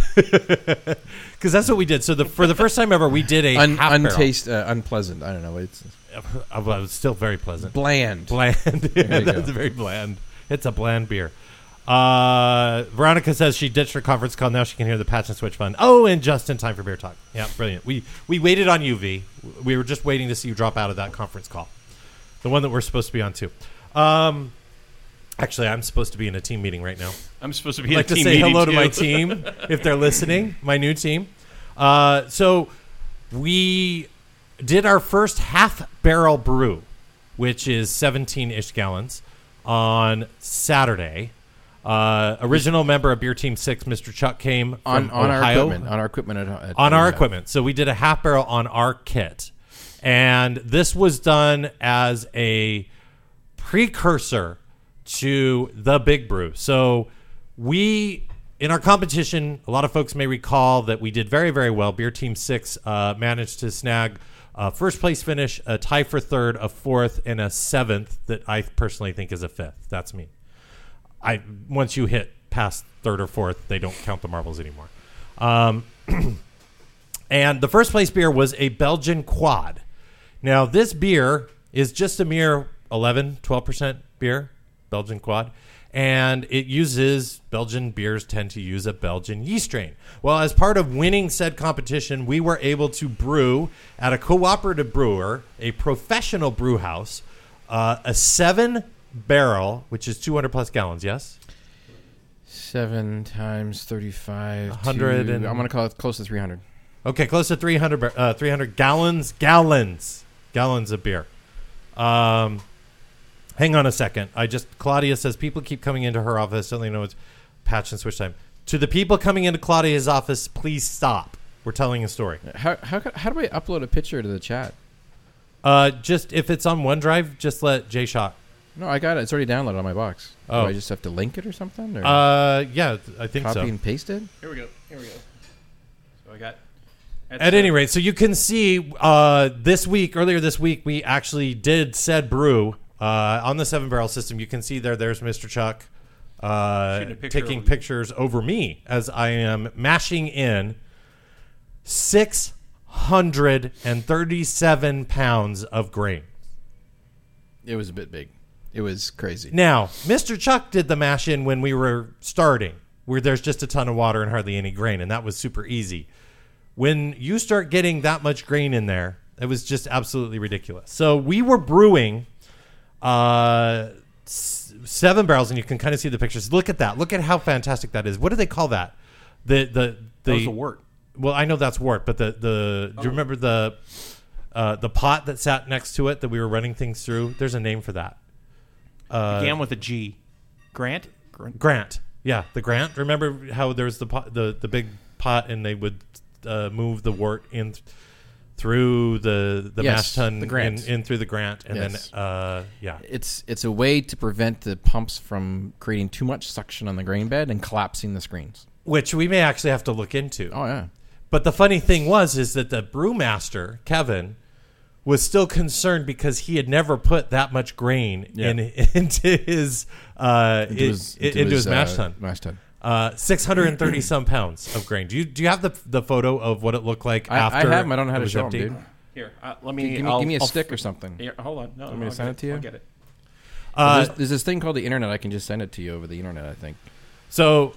Because that's what we did. So the for the first time ever, we did a Un, half untaste, uh, unpleasant. I don't know. It's barrel. Well, it was still very pleasant. bland. Bland. Yeah, There you that's go. very bland. It's a bland beer. Uh, Veronica says she ditched her conference call. Now she can hear the Patch and Switch fun. Oh, and just in time for beer talk. Yeah, brilliant. We we waited on you, V. We were just waiting to see you drop out of that conference call, the one that we're supposed to be on too. Um, actually, I'm supposed to be in a team meeting right now. I'm supposed to be I'd in like a to team say meeting hello to too. my team if they're listening. My new team. Uh, so we did our first half barrel brew, which is seventeen-ish gallons, on Saturday. Uh, original member of Beer Team Six, Mister Chuck, came on from on our Ohio. equipment. On our equipment. At, at, On our at- equipment. So we did a half barrel on our kit. And this was done as a precursor to the Big Brew. So we, in our competition, a lot of folks may recall that we did very, very well. Beer Team Six uh, managed to snag a first place finish, a tie for third, a fourth, and a seventh that I personally think is a fifth. That's me. I once you hit past third or fourth, they don't count the marbles anymore. Um, and the first place beer was a Belgian quad. Now, this beer is just a mere eleven, twelve percent beer, Belgian quad. And it uses, Belgian beers tend to use a Belgian yeast strain. Well, as part of winning said competition, we were able to brew at a cooperative brewer, a professional brew house, uh, a seven barrel, which is two hundred plus gallons, yes? Seven times thirty-five. one hundred to- and- I'm going to call it close to three hundred. Okay, close to three hundred, bar- uh, three hundred gallons, gallons, gallons of beer. Um, hang on a second. I just, Claudia says people keep coming into her office. Don't they know it's Patch and Switch time? To the people coming into Claudia's office, please stop. We're telling a story. How, how, how do I upload a picture to the chat? Uh, just if it's on OneDrive, just let Jay shot. No, I got it. It's already downloaded on my box. Oh. Do I just have to link it or something? Or Uh, yeah, I think copy so. and paste it? Here we go. Here we go. So I got. At any rate, so you can see uh, this week, earlier this week, we actually did said brew uh, on the seven barrel system. You can see there, there's Mister Chuck uh, Shooting a picture taking over- pictures over me as I am mashing in six hundred thirty-seven pounds of grain. It was a bit big. It was crazy. Now, Mister Chuck did the mash in when we were starting, where there's just a ton of water and hardly any grain, and that was super easy. When you start getting that much grain in there, it was just absolutely ridiculous. So we were brewing uh, s- seven barrels, and you can kind of see the pictures. Look at that. Look at how fantastic that is. What do they call that? The the the That was a wort. Well, I know that's wort, but the the do you remember the uh, the pot that sat next to it that we were running things through? There's a name for that. Uh, Began with a G. Grant. Grant. Grant. Yeah, the Grant. Remember how there was the pot, the the big pot, and they would uh, move the wort in th- through the the Yes, mash tun the Grant. in, in through the Grant, and Yes. then uh, yeah, It's it's a way to prevent the pumps from creating too much suction on the grain bed and collapsing the screens. which we may actually have to look into. Oh yeah. But the funny thing was is that the brewmaster Kevin was still concerned because he had never put that much grain Yeah. in into his uh, Into i- his, i- into his, mash uh, tun. Mash tun. Uh, six hundred thirty some pounds of grain. Do you do you have the the photo of what it looked like I, I after? have them. I don't know how it to was show them, emptied? dude. Here, uh, let me. Give me, I'll- give me a I'll stick f- or something. Here, hold on. No, Want me no, to I'll send get it to you? I'll get it. Uh, there's, there's this thing called the internet. I can just send it to you over the internet, I think. So,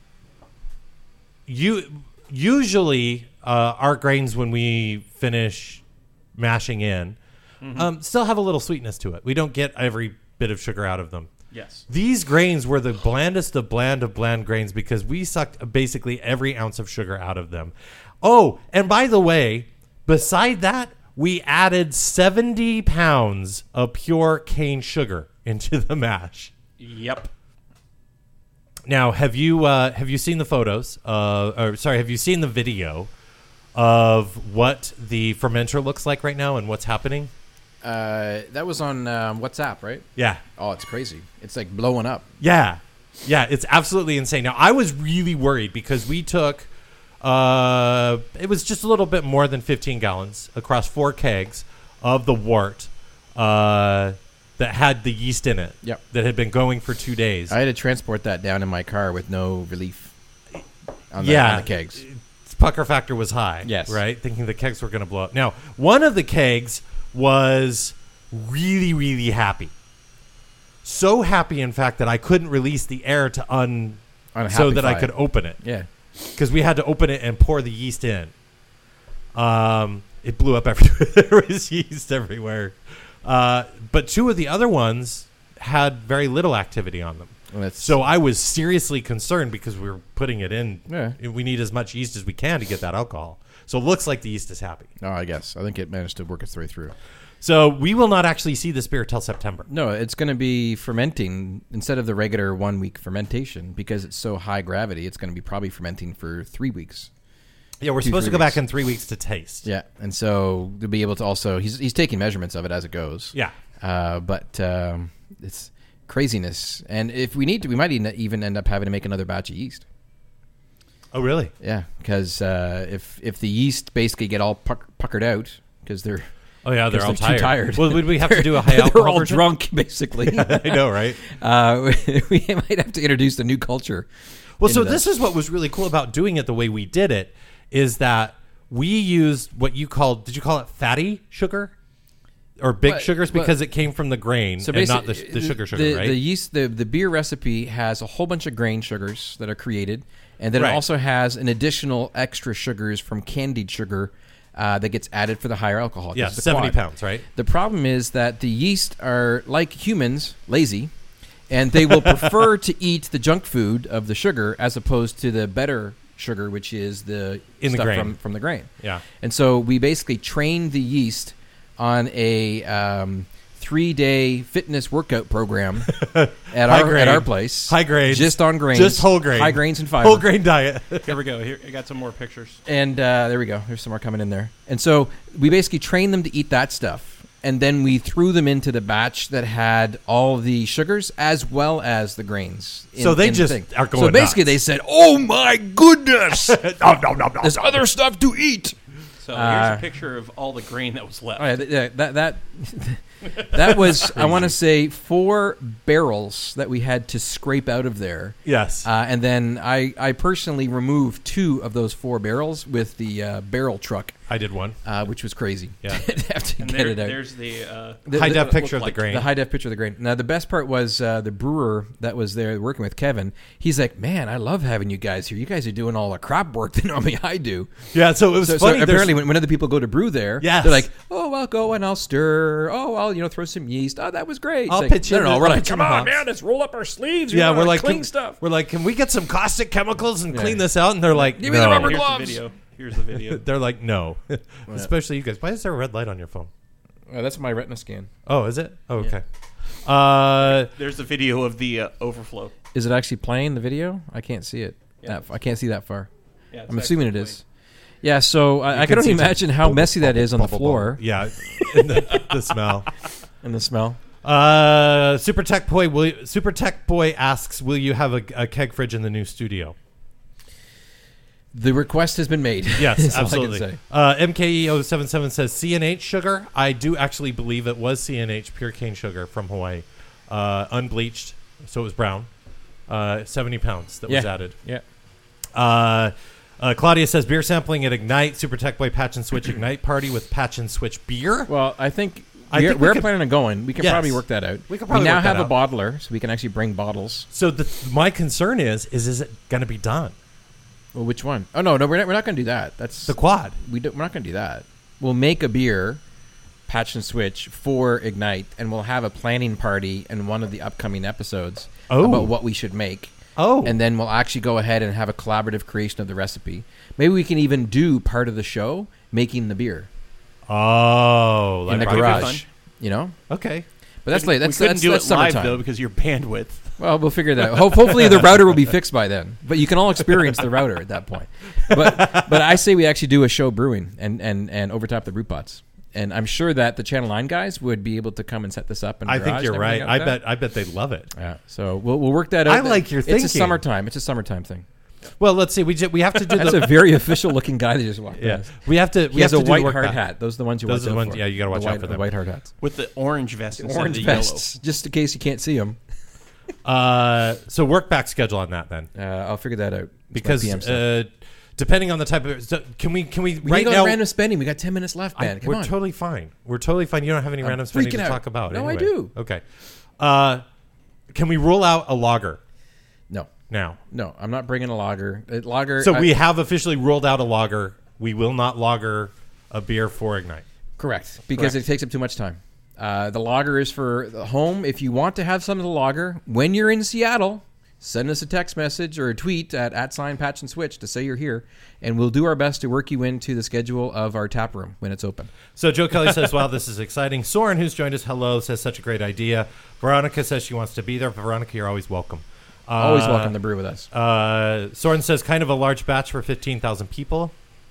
you usually uh, our grains when we finish mashing in um, still have a little sweetness to it. We don't get every bit of sugar out of them. Yes. These grains were the blandest of bland of bland grains because we sucked basically every ounce of sugar out of them. Oh, and by the way, beside that, we added seventy pounds of pure cane sugar into the mash. Yep. Now, have you uh, have you seen the photos? Uh, or sorry, have you seen the video of what the fermenter looks like right now and what's happening? Uh, that was on um, WhatsApp, right? Yeah, Oh, it's crazy. It's like blowing up. yeah, yeah. It's absolutely insane. Now, I was really worried because we took uh, it was just a little bit more than fifteen gallons across four kegs of the wort. Uh, that had the yeast in it. Yep. That had been going for two days. I had to transport that down in my car with no relief on the, yeah, on the kegs. Its pucker factor was high. Yes. Right? Thinking the kegs were going to blow up. Now, one of the kegs was really, really happy. So happy, in fact, that I couldn't release the air to un... so that I could open it. Yeah. Because we had to open it and pour the yeast in. Um, it blew up everywhere. There was yeast everywhere. Uh, but two of the other ones had very little activity on them. Well, that's, So I was seriously concerned because we were putting it in. Yeah. We need as much yeast as we can to get that alcohol. So it looks like the yeast is happy. no, I guess. I think it managed to work its way through. So we will not actually see this beer till September. No, it's going to be fermenting instead of the regular one week fermentation because it's so high gravity. It's going to be probably fermenting for three weeks. Yeah, we're Two, supposed to three go weeks. back in three weeks to taste. Yeah, and so to be able to also, he's he's taking measurements of it as it goes. Yeah. Uh, but um, it's craziness, and if we need to, we might even end up having to make another batch of yeast. Oh, really? Yeah, because uh, if if the yeast basically get all puck- puckered out because they're Oh, yeah, they're all because tired. too tired. Well, would we have to do a high They're alcohol all version? drunk, basically. I know, right? uh, we might have to introduce a new culture. Well, so into this that. is what was really cool about doing it the way we did it, is that we used what you called, did you call it fatty sugar? Or big But- sugars but- because it came from the grain So and not the, basically, the sugar sugar, the, right? The yeast, the, the beer recipe has a whole bunch of grain sugars that are created, and then Right. it also has an additional extra sugars from candied sugar uh, that gets added for the higher alcohol. 'cause yeah, it's a seventy quad. pounds, right? The problem is that the yeast are like humans, lazy, and they will prefer to eat the junk food of the sugar as opposed to the better sugar, which is the In the stuff grain. from from the grain. Yeah. And so we basically trained the yeast on a um, three-day fitness workout program at High our grade. at our place. High grades. just on grains, Just whole grain. high grains and fiber. Whole grain diet. Here we go. Here, I got some more pictures. And uh, there we go. There's some more coming in there. And so we basically trained them to eat that stuff. And then we threw them into the batch that had all the sugars as well as the grains. in- So they in the just thing. are going So basically nuts. they said, oh my goodness, no, no, no, no. there's other stuff to eat. So Uh, here's a picture of all the grain that was left. Oh, yeah, th- yeah, that that that was I want to say four barrels that we had to scrape out of there. Yes. Uh, and then I, I personally removed two of those four barrels with the uh, barrel truck, I did one. uh, which was crazy. Yeah. to have to and get there, it out. there's the, uh, The- High the- def what it picture of looked the like. grain. The high def picture of the grain. Now the best part was uh, the brewer that was there working with Kevin. He's like, "Man, I love having you guys here. You guys are doing all the crap work that normally I do." Yeah, so it was So, so funny. there's- apparently, when, when other people go to brew there, Yes. they're like, "Oh, I'll go and I'll stir. Oh, I'll you know throw some yeast. Oh, that was great." I'll It's like, pitch no, in no, no. the- We're I'll like, pitch in "Come the on, hops." man, let's roll up our sleeves. We yeah, gotta we're like, clean can, stuff. we're like, can we get some caustic chemicals and Yeah. clean this out? And they're like, Give me the no. rubber Here's gloves. the video. Here's the video. They're like, no. Especially you guys. Why is there a red light on your phone? Oh, that's my retina scan. Oh, is it? Oh, okay. Uh, There's the video of the uh, overflow. Is it actually playing the video? I can't see it. Yeah. That, I can't see that far. Yeah, it's I'm assuming it actually is. Yeah, so I, I can can only see just imagine how bubble, messy that bubble, is on the bubble, floor bubble. Yeah, and the, the smell. and the smell. Uh, Super Tech Boy. Will you, Super Tech Boy asks, "Will you have a, a keg fridge in the new studio?" The request has been made. Yes, That's all I can absolutely. say. Uh, M K E zero seven seven says C N H sugar. I do actually believe it was C N H pure cane sugar from Hawaii, uh, unbleached, so it was brown. Uh, seventy pounds that was Yeah. added. Yeah. Uh, uh, Claudia says beer sampling at Ignite. Super Tech Boy Patch and Switch Ignite party with Patch and Switch beer. Well, I think I we're, think we we're could- planning on going. We can Yes. probably work that out. We could probably now work that have a out. bottler, so we can actually bring bottles. So the, my concern is, is is it going to be done? Well, which one? Oh no, no, we're not. We're not going to do that. That's The quad. we don't, we're not going to do that. We'll make a beer, Patch and Switch for Ignite, and we'll have a planning party in one of the upcoming episodes Oh. about what we should make. Oh, And then we'll actually go ahead and have a collaborative creation of the recipe. Maybe we can even do part of the show making the beer oh, in the like garage. fun. You know, Okay. but that's late. That's we couldn't that's, do that's it live summertime. though because your bandwidth. Well, we'll figure that out. Ho- hopefully, the router will be fixed by then. But you can all experience the router at that point. But but I say we actually do a show brewing and and and overtop the brew pots. And I'm sure that the Channel Nine guys would be able to come and set this up. In the I garage think you're and right. everything I like that. bet. I bet they love it. Yeah. So we'll we'll work that out. I like your It's thinking. a summertime. It's a summertime thing. Well, let's see. We ju- we have to do That's the a very official looking guy that just walked yeah. past. We have to. We He has have a to do the white work hard back. hat. Those are the ones you Those watch are the out ones- for. yeah, you gotta watch the out white, for them. The white hard hats. With the orange vest instead Orange of the vests, just in case you can't see them. Uh, so work back schedule on that then, Uh, I'll figure that out. It's my because P M stuff. uh, depending on the type of, so can we can we, we right need to go now? to random spending. We got ten minutes left, I- man. Come we're on. totally fine. We're totally fine. You don't have any I'm random spending to freaking out. talk about. No, I anyway. do. Okay. Uh, can we roll out a lager no, now? no, I'm not bringing a lager. A lager. So I- we have officially rolled out a lager. We will not lager a beer for Ignite. Correct, because Correct. it takes up too much time. Uh, the lager is for the home. If you want to have some of the lager when you're in Seattle, send us a text message or a tweet at at sign patch and switch to say you're here, and we'll do our best to work you into the schedule of our tap room when it's open. So Joe Kelly says, wow, this is exciting. Soren, who's joined us, hello, says such a great idea. Veronica says she wants to be there. Veronica, you're always welcome. Uh, Always welcome to brew with us. Uh, Soren says kind of a large batch for fifteen thousand people.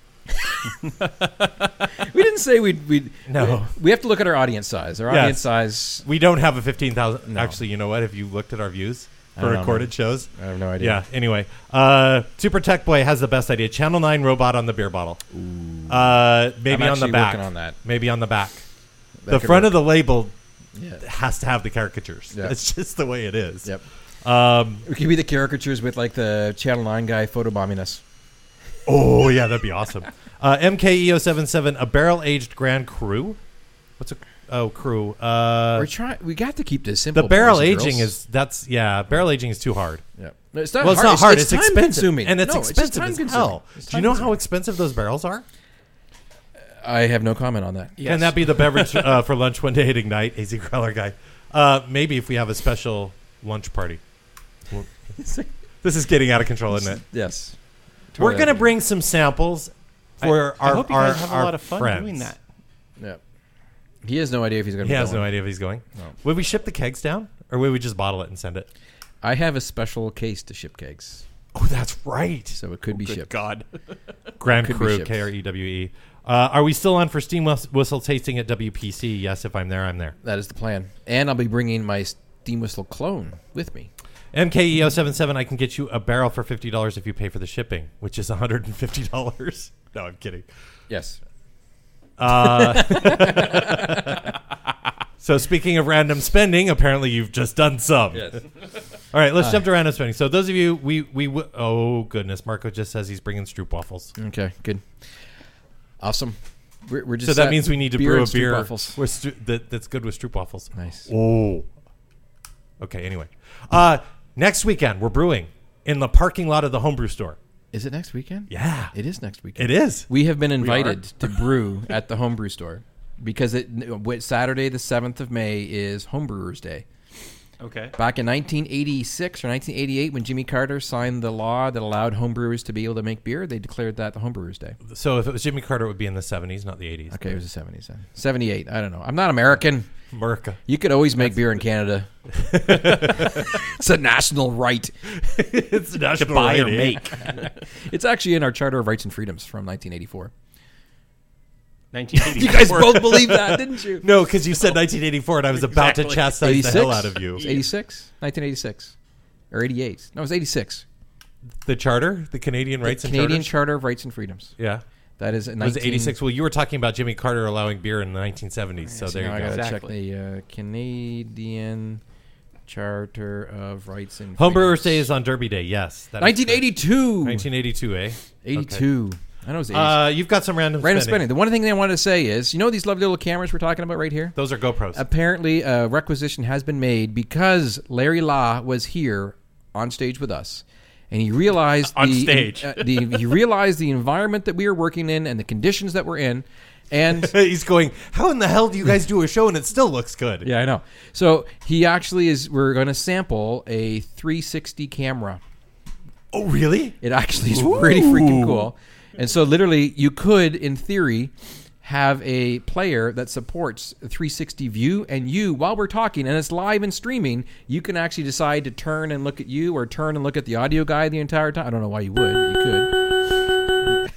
We didn't say we'd. we'd No. We have to look at our audience size. Our Yes. audience size. We don't have a fifteen thousand. No. Actually, you know what? Have you looked at our views I for don't know, recorded man. shows? I have no idea. Yeah, anyway. Uh, Super Tech Boy has the best idea. Channel nine robot on the beer bottle. Uh, maybe I'm on the actually back. working on that. Maybe on the back. That the could front work. of the label Yeah. has to have the caricatures. Yeah. It's just the way it is. Yep. Um, It could be the caricatures with like the Channel Nine guy photobombing us. oh, yeah, that'd be awesome. Uh, M K E zero seven seven, a barrel-aged Grand Cru. What's a... Oh, Cru. Uh, We're trying. We got to keep this simple. the barrel boys and aging girls. is... That's... Yeah, barrel aging is too hard. Yeah. No, it's not Well, it's hard. not hard. It's, time expensive. consuming, And it's No, just expensive time as consuming. hell. It's Do you time know consuming. how expensive those barrels are? I have no comment on that. Can that be the beverage uh, for lunch one day at Ignite? A Z Growler guy. Uh, maybe if we have a special lunch party. Well, this is getting out of control, isn't it? Yes. We're Totally. going to bring some samples for I our, hope you our, guys have a our lot of fun friends. doing that. Yeah. He has no idea if he's going to. He has no idea if he's going. No. Would we ship the kegs down, or would we just bottle it and send it? I have a special case to ship kegs, Oh, that's right. so it could be Good shipped. God. Grand Could be Cru, shipped. K R E W E. Uh, are we still on for Steam Whis- Whistle tasting at W P C? Yes, if I'm there, I'm there. That is the plan, and I'll be bringing my Steam Whistle clone with me. M K E zero seven seven, I can get you a barrel for fifty dollars if you pay for the shipping, which is one hundred fifty dollars. No, I'm kidding. Yes. Uh, so speaking of random spending, apparently you've just done some. Yes. All right, let's jump to random spending. So those of you, we we w- oh goodness, Marco just says he's bringing Stroop waffles. Okay. Good. Awesome. We're, we're just So that set. means we need to Beer brew a and Stroop beer waffles. with Stro- that, that's good with Stroop waffles. Nice. Oh. Okay. Anyway, uh, next weekend we're brewing in the parking lot of the homebrew store. Is it next weekend? Yeah, It is next weekend. it is. We have been are. invited to brew at the homebrew store because it w- Saturday the seventh of May is Homebrewers Day. Okay. Back in nineteen eighty-six or nineteen eighty-eight, when Jimmy Carter signed the law that allowed homebrewers to be able to make beer, they declared that the Homebrewers Day. So if it was Jimmy Carter, it would be in the seventies, not the eighties. Okay, it was the seventies then. seventy-eight. I don't know. I'm not American. America. You could always make beer in Canada. It's a national right It's national to buy or right, eh? make. It's actually in our Charter of Rights and Freedoms from nineteen eighty-four. nineteen eighty-four. You guys both believe that, didn't you? No, because you said nineteen eighty-four, and I was about to Exactly. chastise eighty-six? the hell out of you. It was eighty-six? nineteen eighty-six. Or eighty-eight. No, it was eighty-six. The charter, the Canadian The Rights and Canadian Charters? Charter of Rights and Freedoms. Yeah. That is It was nineteen eighty-six. Well, you were talking about Jimmy Carter allowing beer in the nineteen seventies, so there now I you go. gotta Exactly. check the uh, Canadian Charter of Rights and Homebrewers Freedoms. Day is on Derby Day, yes. that is nineteen correct. eighty-two. nineteen eighty-two, eh? eighty-two. I know it was eighty. Uh, you've got some random, Random spending. spending. The one thing I wanted to say is, you know these lovely little cameras we're talking about right here? Those are GoPros. Apparently, a requisition has been made because Larry La was here on stage with us, and he realized On the, stage. uh, the he realized the environment that we were working in and the conditions that we're in, and He's going, how in the hell do you guys do a show and it still looks good? yeah, I know. So he actually is. We're going to sample a three sixty camera. Oh, really? It actually is pretty freaking cool. And so literally you could, in theory, have a player that supports a three sixty view, and you, while we're talking, and it's live and streaming, you can actually decide to turn and look at you or turn and look at the audio guy the entire time. I don't know why you would, but you could.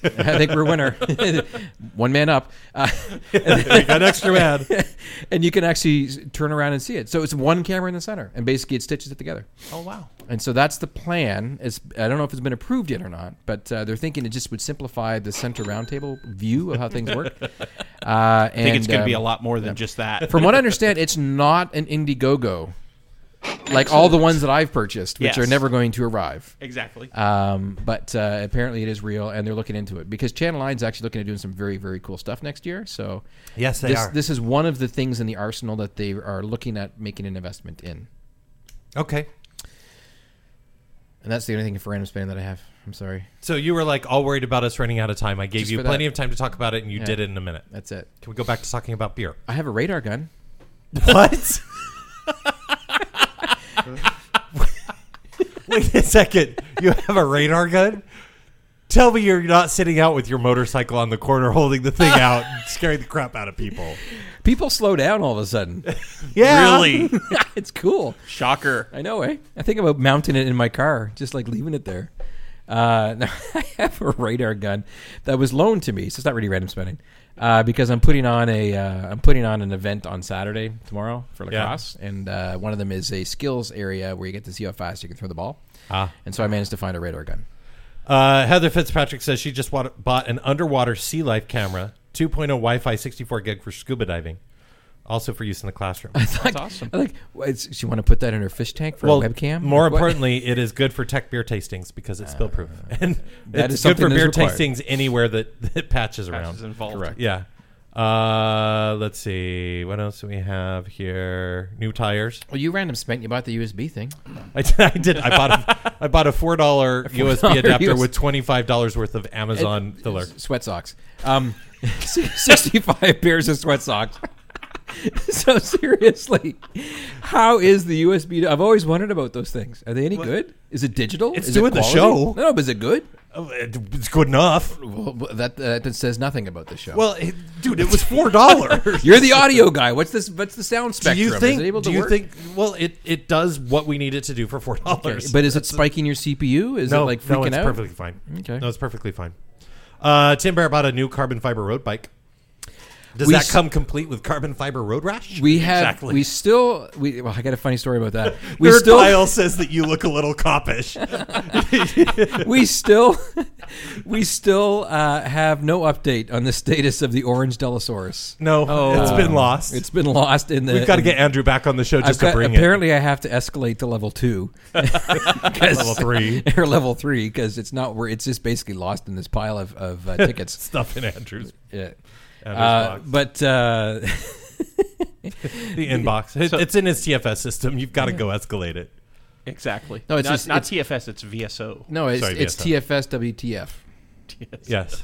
I think we're a winner. One man up. Uh, We got an extra man. and you can actually turn around and see it. So it's one camera in the center, and basically it stitches it together. Oh wow. And so that's the plan. It's, I don't know if it's been approved yet or not, but uh, they're thinking it just would simplify the center roundtable view of how things work. Uh, I think and, it's going to be um, a lot more than just that. From what I understand, it's not an Indiegogo, like all the ones that I've purchased, which Yes. are never going to arrive. Exactly. Um, but uh, apparently it is real, and they're looking into it because Channel nine's actually looking at doing some very, very cool stuff next year. So Yes, they this, are. this is one of the things in the arsenal that they are looking at making an investment in. Okay. And that's the only thing for random spending that I have. I'm sorry. So you were like all worried about us running out of time. I gave Just you for plenty that. of time to talk about it, and you Yeah. did it in a minute. That's it. Can we go back to talking about beer? I have a radar gun. What? Wait a second. You have a radar gun? Tell me you're not sitting out with your motorcycle on the corner holding the thing out and scaring the crap out of people. People slow down all of a sudden. Yeah. Really? It's cool. Shocker. I know, eh? I think about mounting it in my car, just like leaving it there. Uh, now, I have a radar gun that was loaned to me, so it's not really random spending. Uh, because I'm putting on a uh, I'm putting on an event on Saturday tomorrow for lacrosse, Yeah. and uh, one of them is a skills area where you get to see how fast you can throw the ball. Ah. And so I managed to find a radar gun. Uh, Heather Fitzpatrick says she just bought, bought an underwater sea life camera, two point oh Wi-Fi, sixty-four gig for scuba diving, also for use in the classroom. That's awesome. Like, what, is- she want to put that in her fish tank for Well, a webcam? more Like, what? importantly, it is good for tech beer tastings because it's spill proof, and that it's is good for something that is beer required. tastings anywhere that, that patches around. Patches involved. Correct. Yeah. Uh, let's see. What else do we have here? New tires. Well, you random spent. You bought the U S B thing. I did. I, did. I bought a. I bought a four dollar U S B adapter U S with twenty five dollars worth of Amazon It- filler. Sweat socks. Um, sixty-five pairs of sweat socks. So seriously, how is the U S B? I've always wondered about those things. Are they any good? Is it digital? It's is doing it the quality? show. No, but is it good? Oh, it- It's good enough. Well, that uh, that says nothing about the show. Well, it, dude, it was four dollars. you're the audio guy. What's this? What's the sound Do spectrum? you think? is it able do to you work? think? Well, it it does what we need it to do for four dollars. Okay, but is it spiking your C P U? Is no, it like no, freaking it's out? perfectly fine. Okay. No, it's perfectly fine. Uh, Tim Bear bought a new carbon fiber road bike. Does We that s- come complete with carbon fiber road rash? We have. Exactly. We still. We. Well, I got a funny story about that. We Third still. Kyle says that you look a little coppish. we still. we still uh, have no update on the status of the orange Delosaurus. No, Oh. it's been lost. It's been lost in the. We've got to in- get Andrew back on the show I've just got- to bring apparently, I have to escalate to level two, it. Level three. or level three, because it's not where it's just basically lost in this pile of, of uh, tickets. Stuff in Andrew's, Yeah. Andrew's Uh, box. but uh, The inbox. It- So- it's in his T F S system. You've got to go escalate it. Exactly. No, it's not, just- not it's- T F S. It's V S O. no, it's, Sorry, it's V S O. T F S W T F. Yes.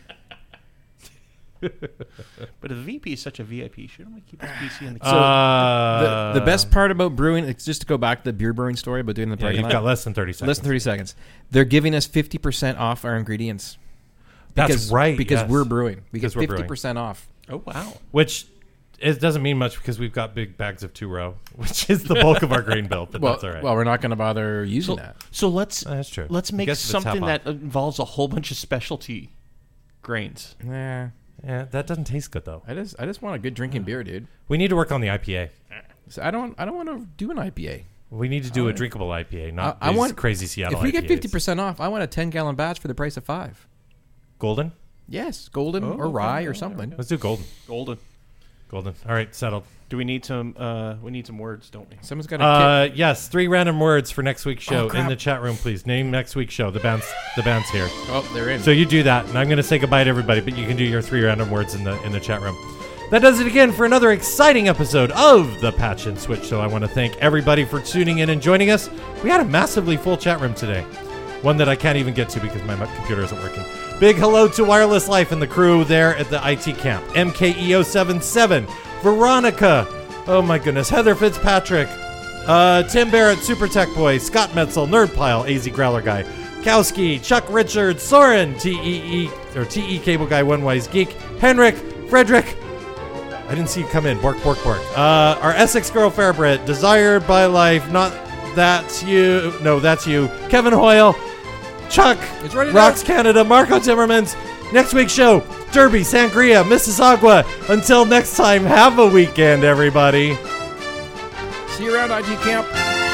But if the V P is such a V I P, shouldn't we keep his P C in the? So Uh, the, the best part about brewing, it's just to go back to the beer brewing story about doing the Yeah, parking you've lot. got less than thirty seconds. Less than thirty seconds. They're giving us fifty percent off our ingredients. That's Because, right. Because yes. we're brewing. We Because get we're brewing. fifty percent off. Oh wow. Which it doesn't mean much because we've got big bags of two row, which is the bulk of our grain bill. But Well, that's all right. well, we're not going to bother using So, that. so let's Uh, that's true. let's I make guess if it's something half that involves a whole bunch of specialty grains. Yeah, yeah, that doesn't taste good though. I just I just want a good drinking beer, dude. We need to work on the I P A. So I don't I don't want to do an I P A. We need to do a drinkable I P A, not I- I these want- crazy Seattle If we get I P As. fifty percent off, I want a ten gallon batch for the price of five. Golden. Yes, golden Oh, or okay, rye okay, or something. Let's do golden. Golden. Golden. All right, settled. Do we need some? Uh, we need some words, don't we? Someone's got a Uh, yes, three random words for next week's show Oh, crap. in the chat room, please. Name next week's show. The band's the band's here. kit. Oh, they're in. So you do that, and I'm going to say goodbye to everybody. But you can do your three random words in the in the chat room. That does it again for another exciting episode of the Patch and Switch. So I want to thank everybody for tuning in and joining us. We had a massively full chat room today, one that I can't even get to because my mu- computer isn't working. Big hello to Wireless Life and the crew there at the I T camp. M K E zero seven seven, Veronica. Oh my goodness, Heather Fitzpatrick, uh, Tim Barrett, Super Tech Boy, Scott Metzel, Nerdpile, A Z Growler Guy, Kowski, Chuck Richards, Soren, T E E or T E Cable Guy, One Wise Geek, Henrik, Frederick. I didn't see you come in. Bork, bork, bork. Uh, our Essex girl, Fairbrit, Desired by Life, not that's you. No, that's you. Kevin Hoyle, Chuck, It's ready to Rocks Canada, Marco Timmermans, Next week's show, Derby, Sangria, Mississauga. Until next time, have a weekend, everybody. See you around I T Camp.